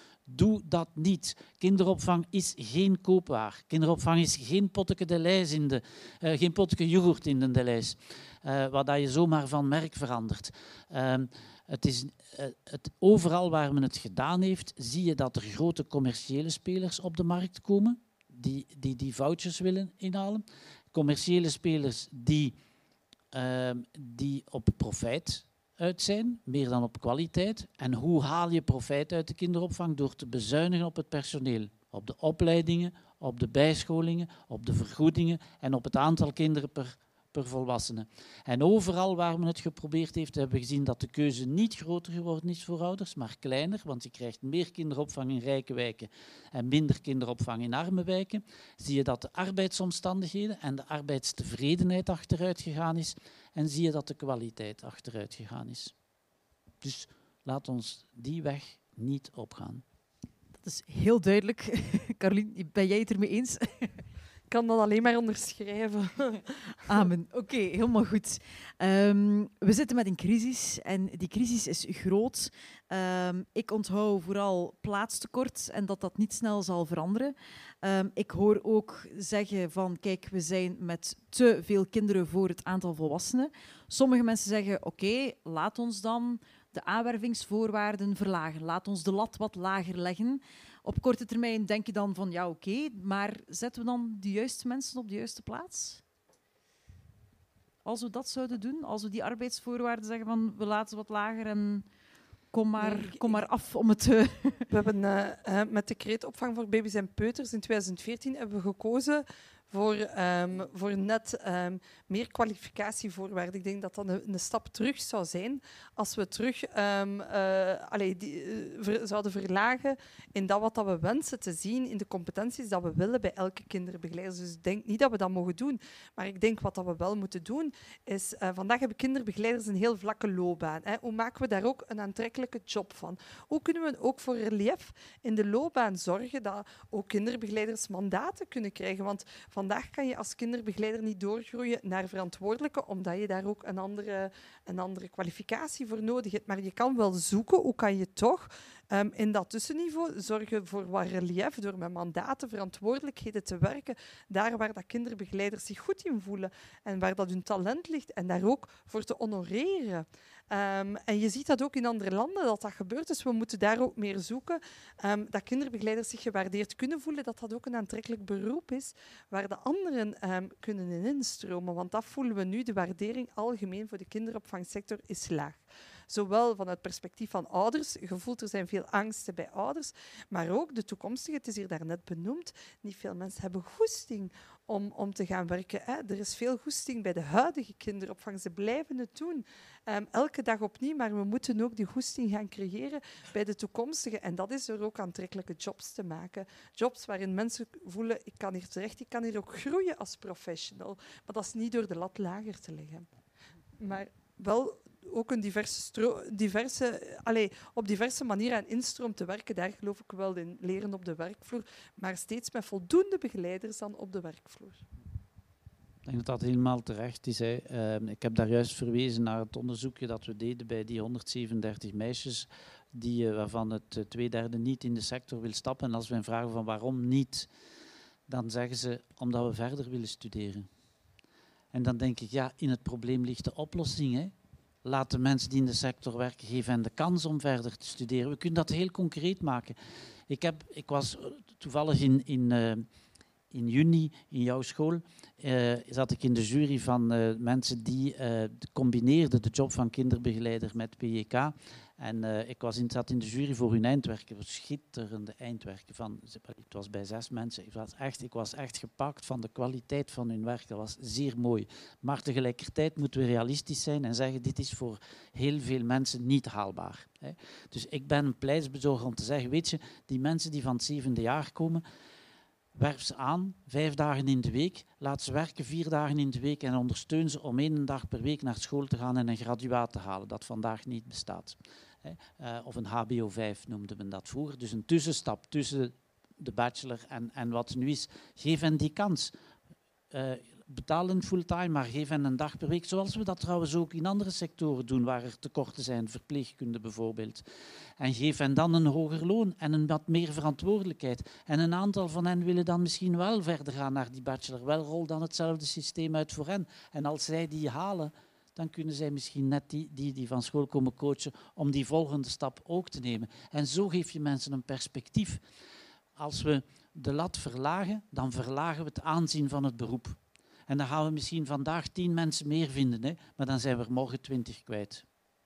Doe dat niet. Kinderopvang is geen koopwaar. Kinderopvang is geen potteke Deleis in de, uh, geen potteke yoghurt in de Deleis, uh, wat dat je zomaar van merk verandert. Uh, het is, uh, het, overal waar men het gedaan heeft, zie je dat er grote commerciële spelers op de markt komen, die die, die vouchers willen inhalen. Commerciële spelers die Uh, die op profijt uit zijn, meer dan op kwaliteit. En hoe haal je profijt uit de kinderopvang? Door te bezuinigen op het personeel, op de opleidingen, op de bijscholingen, op de vergoedingen en op het aantal kinderen per, per volwassene. En overal waar men het geprobeerd heeft, hebben we gezien dat de keuze niet groter geworden is voor ouders, maar kleiner, want je krijgt meer kinderopvang in rijke wijken en minder kinderopvang in arme wijken. Zie je dat de arbeidsomstandigheden en de arbeidstevredenheid achteruit gegaan is en zie je dat de kwaliteit achteruit gegaan is. Dus laat ons die weg niet opgaan. Dat is heel duidelijk. Carolien, ben jij het ermee eens? Ik kan dat alleen maar onderschrijven. Amen. Oké, okay, helemaal goed. Um, we zitten met een crisis en die crisis is groot. Um, ik onthoud vooral plaatstekort en dat dat niet snel zal veranderen. Um, ik hoor ook zeggen van, kijk, we zijn met te veel kinderen voor het aantal volwassenen. Sommige mensen zeggen, oké, okay, laat ons dan de aanwervingsvoorwaarden verlagen. Laat ons de lat wat lager leggen. Op korte termijn denk je dan van, ja, oké, okay, maar zetten we dan de juiste mensen op de juiste plaats? Als we dat zouden doen, als we die arbeidsvoorwaarden zeggen van, we laten ze wat lager en kom maar, nee, kom maar af om het... Uh... We hebben uh, uh, met decreet opvang voor baby's en peuters in twintig veertien hebben we gekozen voor, um, voor net um, meer kwalificatievoorwaarden. Ik denk dat dat een, een stap terug zou zijn als we terug um, uh, allee, die, uh, ver, zouden verlagen in dat wat dat we wensen te zien, in de competenties dat we willen bij elke kinderbegeleider. Dus ik denk niet dat we dat mogen doen. Maar ik denk wat dat we wel moeten doen, is... Uh, vandaag hebben kinderbegeleiders een heel vlakke loopbaan. Hè. Hoe maken we daar ook een aantrekkelijke job van? Hoe kunnen we ook voor relief in de loopbaan zorgen dat ook kinderbegeleiders mandaten kunnen krijgen? Want van vandaag kan je als kinderbegeleider niet doorgroeien naar verantwoordelijke, omdat je daar ook een andere, een andere kwalificatie voor nodig hebt. Maar je kan wel zoeken, hoe kan je toch um, in dat tussenniveau zorgen voor wat relief, door met mandaten, verantwoordelijkheden te werken, daar waar dat kinderbegeleiders zich goed in voelen en waar dat hun talent ligt, en daar ook voor te honoreren. Um, en je ziet dat ook in andere landen, dat dat gebeurt. Dus we moeten daar ook meer zoeken. Um, dat kinderbegeleiders zich gewaardeerd kunnen voelen, dat dat ook een aantrekkelijk beroep is, waar de anderen um, kunnen in instromen. Want dat voelen we nu. De waardering algemeen voor de kinderopvangsector is laag. Zowel van het perspectief van ouders, je voelt er zijn veel angsten bij ouders, maar ook de toekomstige, het is hier daarnet benoemd, niet veel mensen hebben goesting om, om te gaan werken. Hè. Er is veel goesting bij de huidige kinderopvang, ze blijven het doen. Um, elke dag opnieuw, maar we moeten ook die goesting gaan creëren bij de toekomstige. En dat is er ook aantrekkelijke jobs te maken. Jobs waarin mensen voelen, ik kan hier terecht, ik kan hier ook groeien als professional. Maar dat is niet door de lat lager te leggen. Maar wel ook een diverse, stro- diverse allez, op diverse manieren aan instroom te werken. Daar geloof ik wel in, leren op de werkvloer. Maar steeds met voldoende begeleiders dan op de werkvloer. Ik denk dat dat helemaal terecht is. Hè. Uh, ik heb daar juist verwezen naar het onderzoekje dat we deden bij die honderdzevenendertig meisjes, die, uh, waarvan het uh, twee derde niet in de sector wil stappen. En als we hen vragen van waarom niet, dan zeggen ze omdat we verder willen studeren. En dan denk ik, ja, in het probleem ligt de oplossing. Hè. Laat de mensen die in de sector werken, geven hen de kans om verder te studeren. We kunnen dat heel concreet maken. Ik, heb, ik was toevallig in... in uh, In juni in jouw school uh, zat ik in de jury van uh, mensen die uh, combineerden de job van kinderbegeleider met P J K. En uh, ik was in, zat in de jury voor hun eindwerken, schitterende eindwerken. Van, het was bij zes mensen. Ik was, echt, ik was echt gepakt van de kwaliteit van hun werk. Dat was zeer mooi. Maar tegelijkertijd moeten we realistisch zijn en zeggen, dit is voor heel veel mensen niet haalbaar. Hè. Dus ik ben een pleitsbezorger om te zeggen, weet je, die mensen die van het zevende jaar komen, werf ze aan, vijf dagen in de week, laat ze werken vier dagen in de week en ondersteun ze om één dag per week naar school te gaan en een graduaat te halen, dat vandaag niet bestaat. Uh, of een H B O vijf noemde men dat vroeger. Dus een tussenstap tussen de bachelor en, en wat nu is. Geef hen die kans. Uh, betaal hen fulltime, maar geef hen een dag per week. Zoals we dat trouwens ook in andere sectoren doen, waar er tekorten zijn, verpleegkunde bijvoorbeeld. En geef hen dan een hoger loon en een wat meer verantwoordelijkheid. En een aantal van hen willen dan misschien wel verder gaan naar die bachelor. Wel rol dan hetzelfde systeem uit voor hen. En als zij die halen, dan kunnen zij misschien net die, die die van school komen coachen om die volgende stap ook te nemen. En zo geef je mensen een perspectief. Als we de lat verlagen, dan verlagen we het aanzien van het beroep. En dan gaan we misschien vandaag tien mensen meer vinden, hè, maar dan zijn we er morgen twintig kwijt.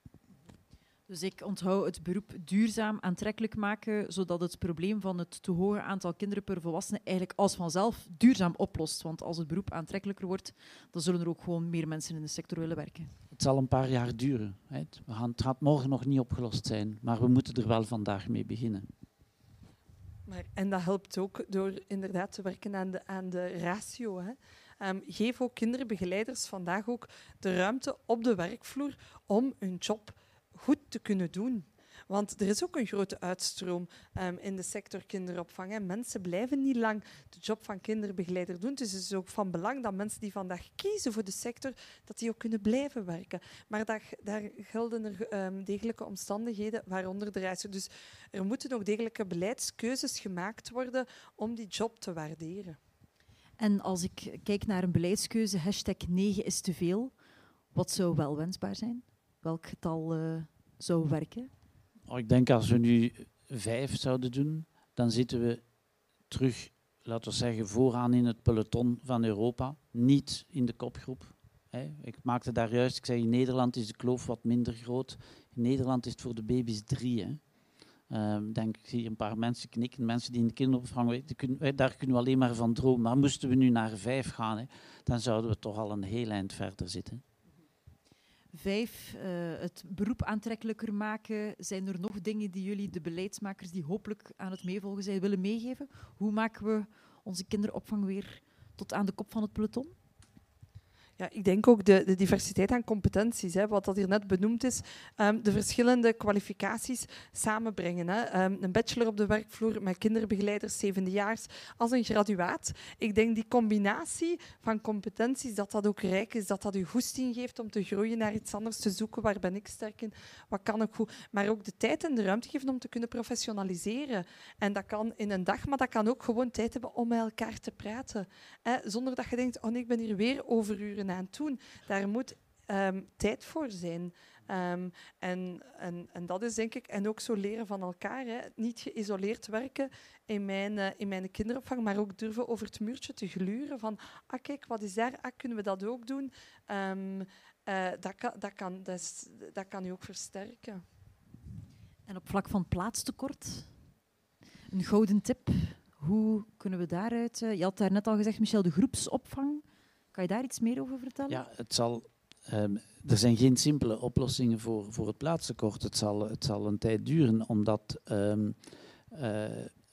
Dus ik onthoud het beroep duurzaam aantrekkelijk maken, zodat het probleem van het te hoge aantal kinderen per volwassene eigenlijk als vanzelf duurzaam oplost. Want als het beroep aantrekkelijker wordt, dan zullen er ook gewoon meer mensen in de sector willen werken. Het zal een paar jaar duren. Hè. We gaan, het gaat morgen nog niet opgelost zijn, maar we moeten er wel vandaag mee beginnen. Maar, en dat helpt ook door inderdaad te werken aan de, aan de ratio. Hè. Um, geef ook kinderbegeleiders vandaag ook de ruimte op de werkvloer om hun job goed te kunnen doen. Want er is ook een grote uitstroom um, in de sector kinderopvang. Hè. Mensen blijven niet lang de job van kinderbegeleider doen. Dus het is ook van belang dat mensen die vandaag kiezen voor de sector, dat die ook kunnen blijven werken. Maar daar, daar gelden er um, degelijke omstandigheden, waaronder de ratio. Dus er moeten ook degelijke beleidskeuzes gemaakt worden om die job te waarderen. En als ik kijk naar een beleidskeuze, hashtag negen is te veel, wat zou wel wensbaar zijn? Welk getal uh, zou werken? Oh, ik denk als we nu vijf zouden doen, dan zitten we terug, laten we zeggen, vooraan in het peloton van Europa. Niet in de kopgroep. Hè. Ik maakte daar juist, ik zei in Nederland is de kloof wat minder groot. In Nederland is het voor de baby's drie. Hè. Um, denk, ik zie een paar mensen knikken, mensen die in de kinderopvang, daar kunnen we alleen maar van dromen. Maar moesten we nu naar vijf gaan, hè, dan zouden we toch al een heel eind verder zitten. Vijf, uh, het beroep aantrekkelijker maken. Zijn er nog dingen die jullie, de beleidsmakers die hopelijk aan het meevolgen zijn, willen meegeven? Hoe maken we onze kinderopvang weer tot aan de kop van het peloton? Ja, ik denk ook de, de diversiteit aan competenties, hè, wat dat hier net benoemd is, um, de verschillende kwalificaties samenbrengen. Hè. Um, een bachelor op de werkvloer met kinderbegeleiders, zevendejaars, als een graduaat. Ik denk die combinatie van competenties, dat dat ook rijk is, dat dat u goesting geeft om te groeien naar iets anders, te zoeken, waar ben ik sterk in, wat kan ik goed, maar ook de tijd en de ruimte geven om te kunnen professionaliseren. En dat kan in een dag, maar dat kan ook gewoon tijd hebben om met elkaar te praten. Hè, zonder dat je denkt, oh nee, ik ben hier weer overuren aan het doen. Daar moet um, tijd voor zijn. Um, en, en, en dat is denk ik... En ook zo leren van elkaar. Hè. Niet geïsoleerd werken in mijn, uh, in mijn kinderopvang, maar ook durven over het muurtje te gluren van ah, kijk, wat is daar? Ah, kunnen we dat ook doen? Um, uh, dat, kan, dat, kan, dat, is, dat kan u ook versterken. En op vlak van plaatstekort, een gouden tip. Hoe kunnen we daaruit... Uh, je had daar net al gezegd, Michel, de groepsopvang. Kan je daar iets meer over vertellen? Ja, het zal, um, er zijn geen simpele oplossingen voor, voor het plaatstekort. Het zal, het zal een tijd duren, omdat um, uh,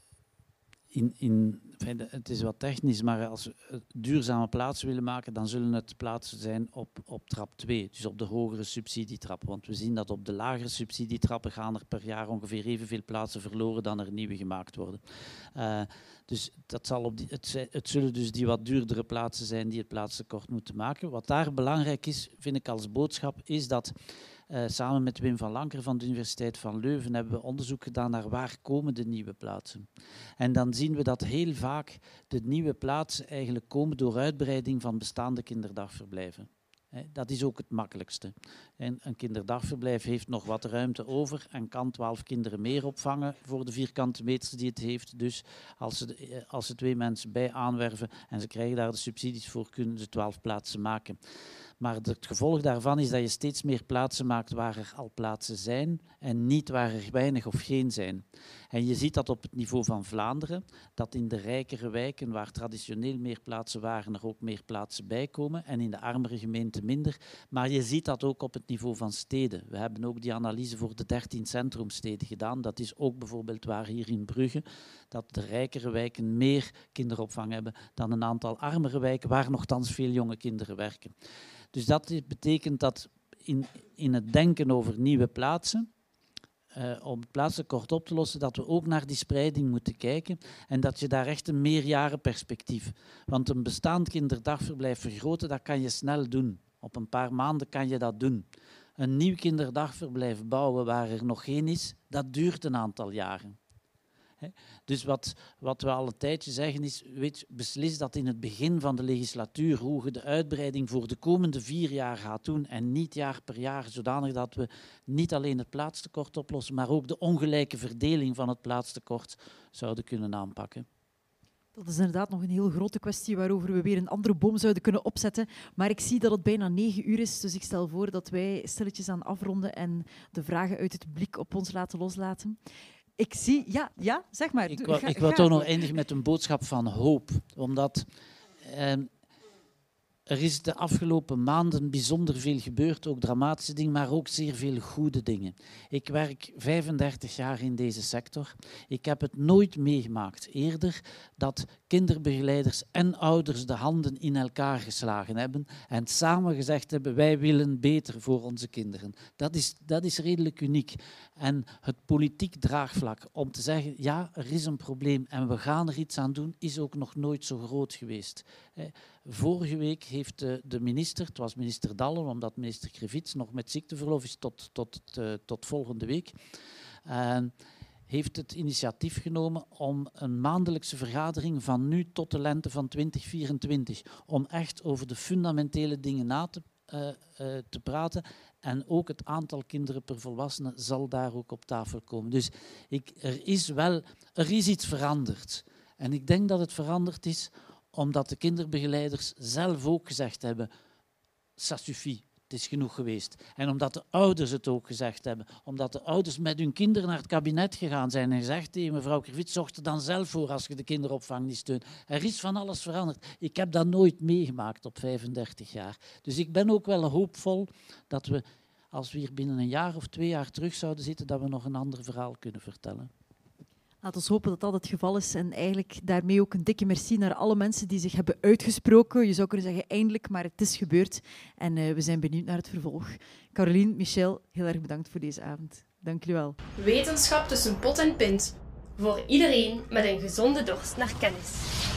in, in, enfin, het is wat technisch, maar als we duurzame plaatsen willen maken, dan zullen het plaatsen zijn op, op trap twee, dus op de hogere subsidietrap. Want we zien dat op de lagere subsidietrappen gaan er per jaar ongeveer evenveel plaatsen verloren dan er nieuwe gemaakt worden. Uh, dus dat zal op die, het, het zullen dus die wat duurdere plaatsen zijn die het plaatstekort moeten maken. Wat daar belangrijk is, vind ik als boodschap, is dat Uh, samen met Wim van Lanker van de Universiteit van Leuven hebben we onderzoek gedaan naar waar komen de nieuwe plaatsen. En dan zien we dat heel vaak de nieuwe plaatsen eigenlijk komen door uitbreiding van bestaande kinderdagverblijven. He, dat is ook het makkelijkste. En een kinderdagverblijf heeft nog wat ruimte over en kan twaalf kinderen meer opvangen voor de vierkante meters die het heeft. Dus als ze, als ze twee mensen bij aanwerven en ze krijgen daar de subsidies voor, kunnen ze twaalf plaatsen maken. Maar het gevolg daarvan is dat je steeds meer plaatsen maakt waar er al plaatsen zijn en niet waar er weinig of geen zijn. En je ziet dat op het niveau van Vlaanderen, dat in de rijkere wijken waar traditioneel meer plaatsen waren, er ook meer plaatsen bij komen en in de armere gemeenten minder. Maar je ziet dat ook op het niveau van steden. We hebben ook die analyse voor de dertien centrumsteden gedaan. Dat is ook bijvoorbeeld waar hier in Brugge, dat de rijkere wijken meer kinderopvang hebben dan een aantal armere wijken waar nogthans veel jonge kinderen werken. Dus dat betekent dat in, in het denken over nieuwe plaatsen, uh, om het plaatstekort op te lossen, dat we ook naar die spreiding moeten kijken en dat je daar echt een meerjarenperspectief. Want een bestaand kinderdagverblijf vergroten, dat kan je snel doen. Op een paar maanden kan je dat doen. Een nieuw kinderdagverblijf bouwen waar er nog geen is, dat duurt een aantal jaren. Dus wat, wat we al een tijdje zeggen is, weet, beslis dat in het begin van de legislatuur hoe je de uitbreiding voor de komende vier jaar gaat doen en niet jaar per jaar, zodanig dat we niet alleen het plaatstekort oplossen, maar ook de ongelijke verdeling van het plaatstekort zouden kunnen aanpakken. Dat is inderdaad nog een heel grote kwestie waarover we weer een andere boom zouden kunnen opzetten. Maar ik zie dat het bijna negen uur is, dus ik stel voor dat wij stilletjes aan afronden en de vragen uit het publiek op ons laten loslaten. Ik zie... Ja, ja, zeg maar. Ik wil, ga, ik wil ga. toch nog eindigen met een boodschap van hoop. Omdat eh, er is de afgelopen maanden bijzonder veel gebeurd, ook dramatische dingen, maar ook zeer veel goede dingen. Ik werk vijfendertig jaar in deze sector. Ik heb het nooit meegemaakt eerder dat kinderbegeleiders en ouders de handen in elkaar geslagen hebben en samen gezegd hebben, wij willen beter voor onze kinderen. Dat is, dat is redelijk uniek. En het politiek draagvlak om te zeggen, ja, er is een probleem en we gaan er iets aan doen, is ook nog nooit zo groot geweest. Vorige week heeft de, de minister, het was minister Dallen, omdat minister Krevits nog met ziekteverlof is tot, tot, uh, tot volgende week, uh, heeft het initiatief genomen om een maandelijkse vergadering van nu tot de lente van twintig vierentwintig, om echt over de fundamentele dingen na te, uh, uh, te praten. En ook het aantal kinderen per volwassene zal daar ook op tafel komen. Dus ik, er is wel, er is iets veranderd. En ik denk dat het veranderd is omdat de kinderbegeleiders zelf ook gezegd hebben, ça suffit, het is genoeg geweest. En omdat de ouders het ook gezegd hebben, omdat de ouders met hun kinderen naar het kabinet gegaan zijn en gezegd tegen mevrouw Krevits, zorg er dan zelf voor als je de kinderopvang niet steunt. Er is van alles veranderd. Ik heb dat nooit meegemaakt op vijfendertig jaar. Dus ik ben ook wel hoopvol dat we, als we hier binnen een jaar of twee jaar terug zouden zitten, dat we nog een ander verhaal kunnen vertellen. Laten we hopen dat dat het geval is en eigenlijk daarmee ook een dikke merci naar alle mensen die zich hebben uitgesproken. Je zou kunnen zeggen eindelijk, maar het is gebeurd en uh, we zijn benieuwd naar het vervolg. Caroline, Michel, heel erg bedankt voor deze avond. Dank jullie wel. Wetenschap tussen pot en pint. Voor iedereen met een gezonde dorst naar kennis.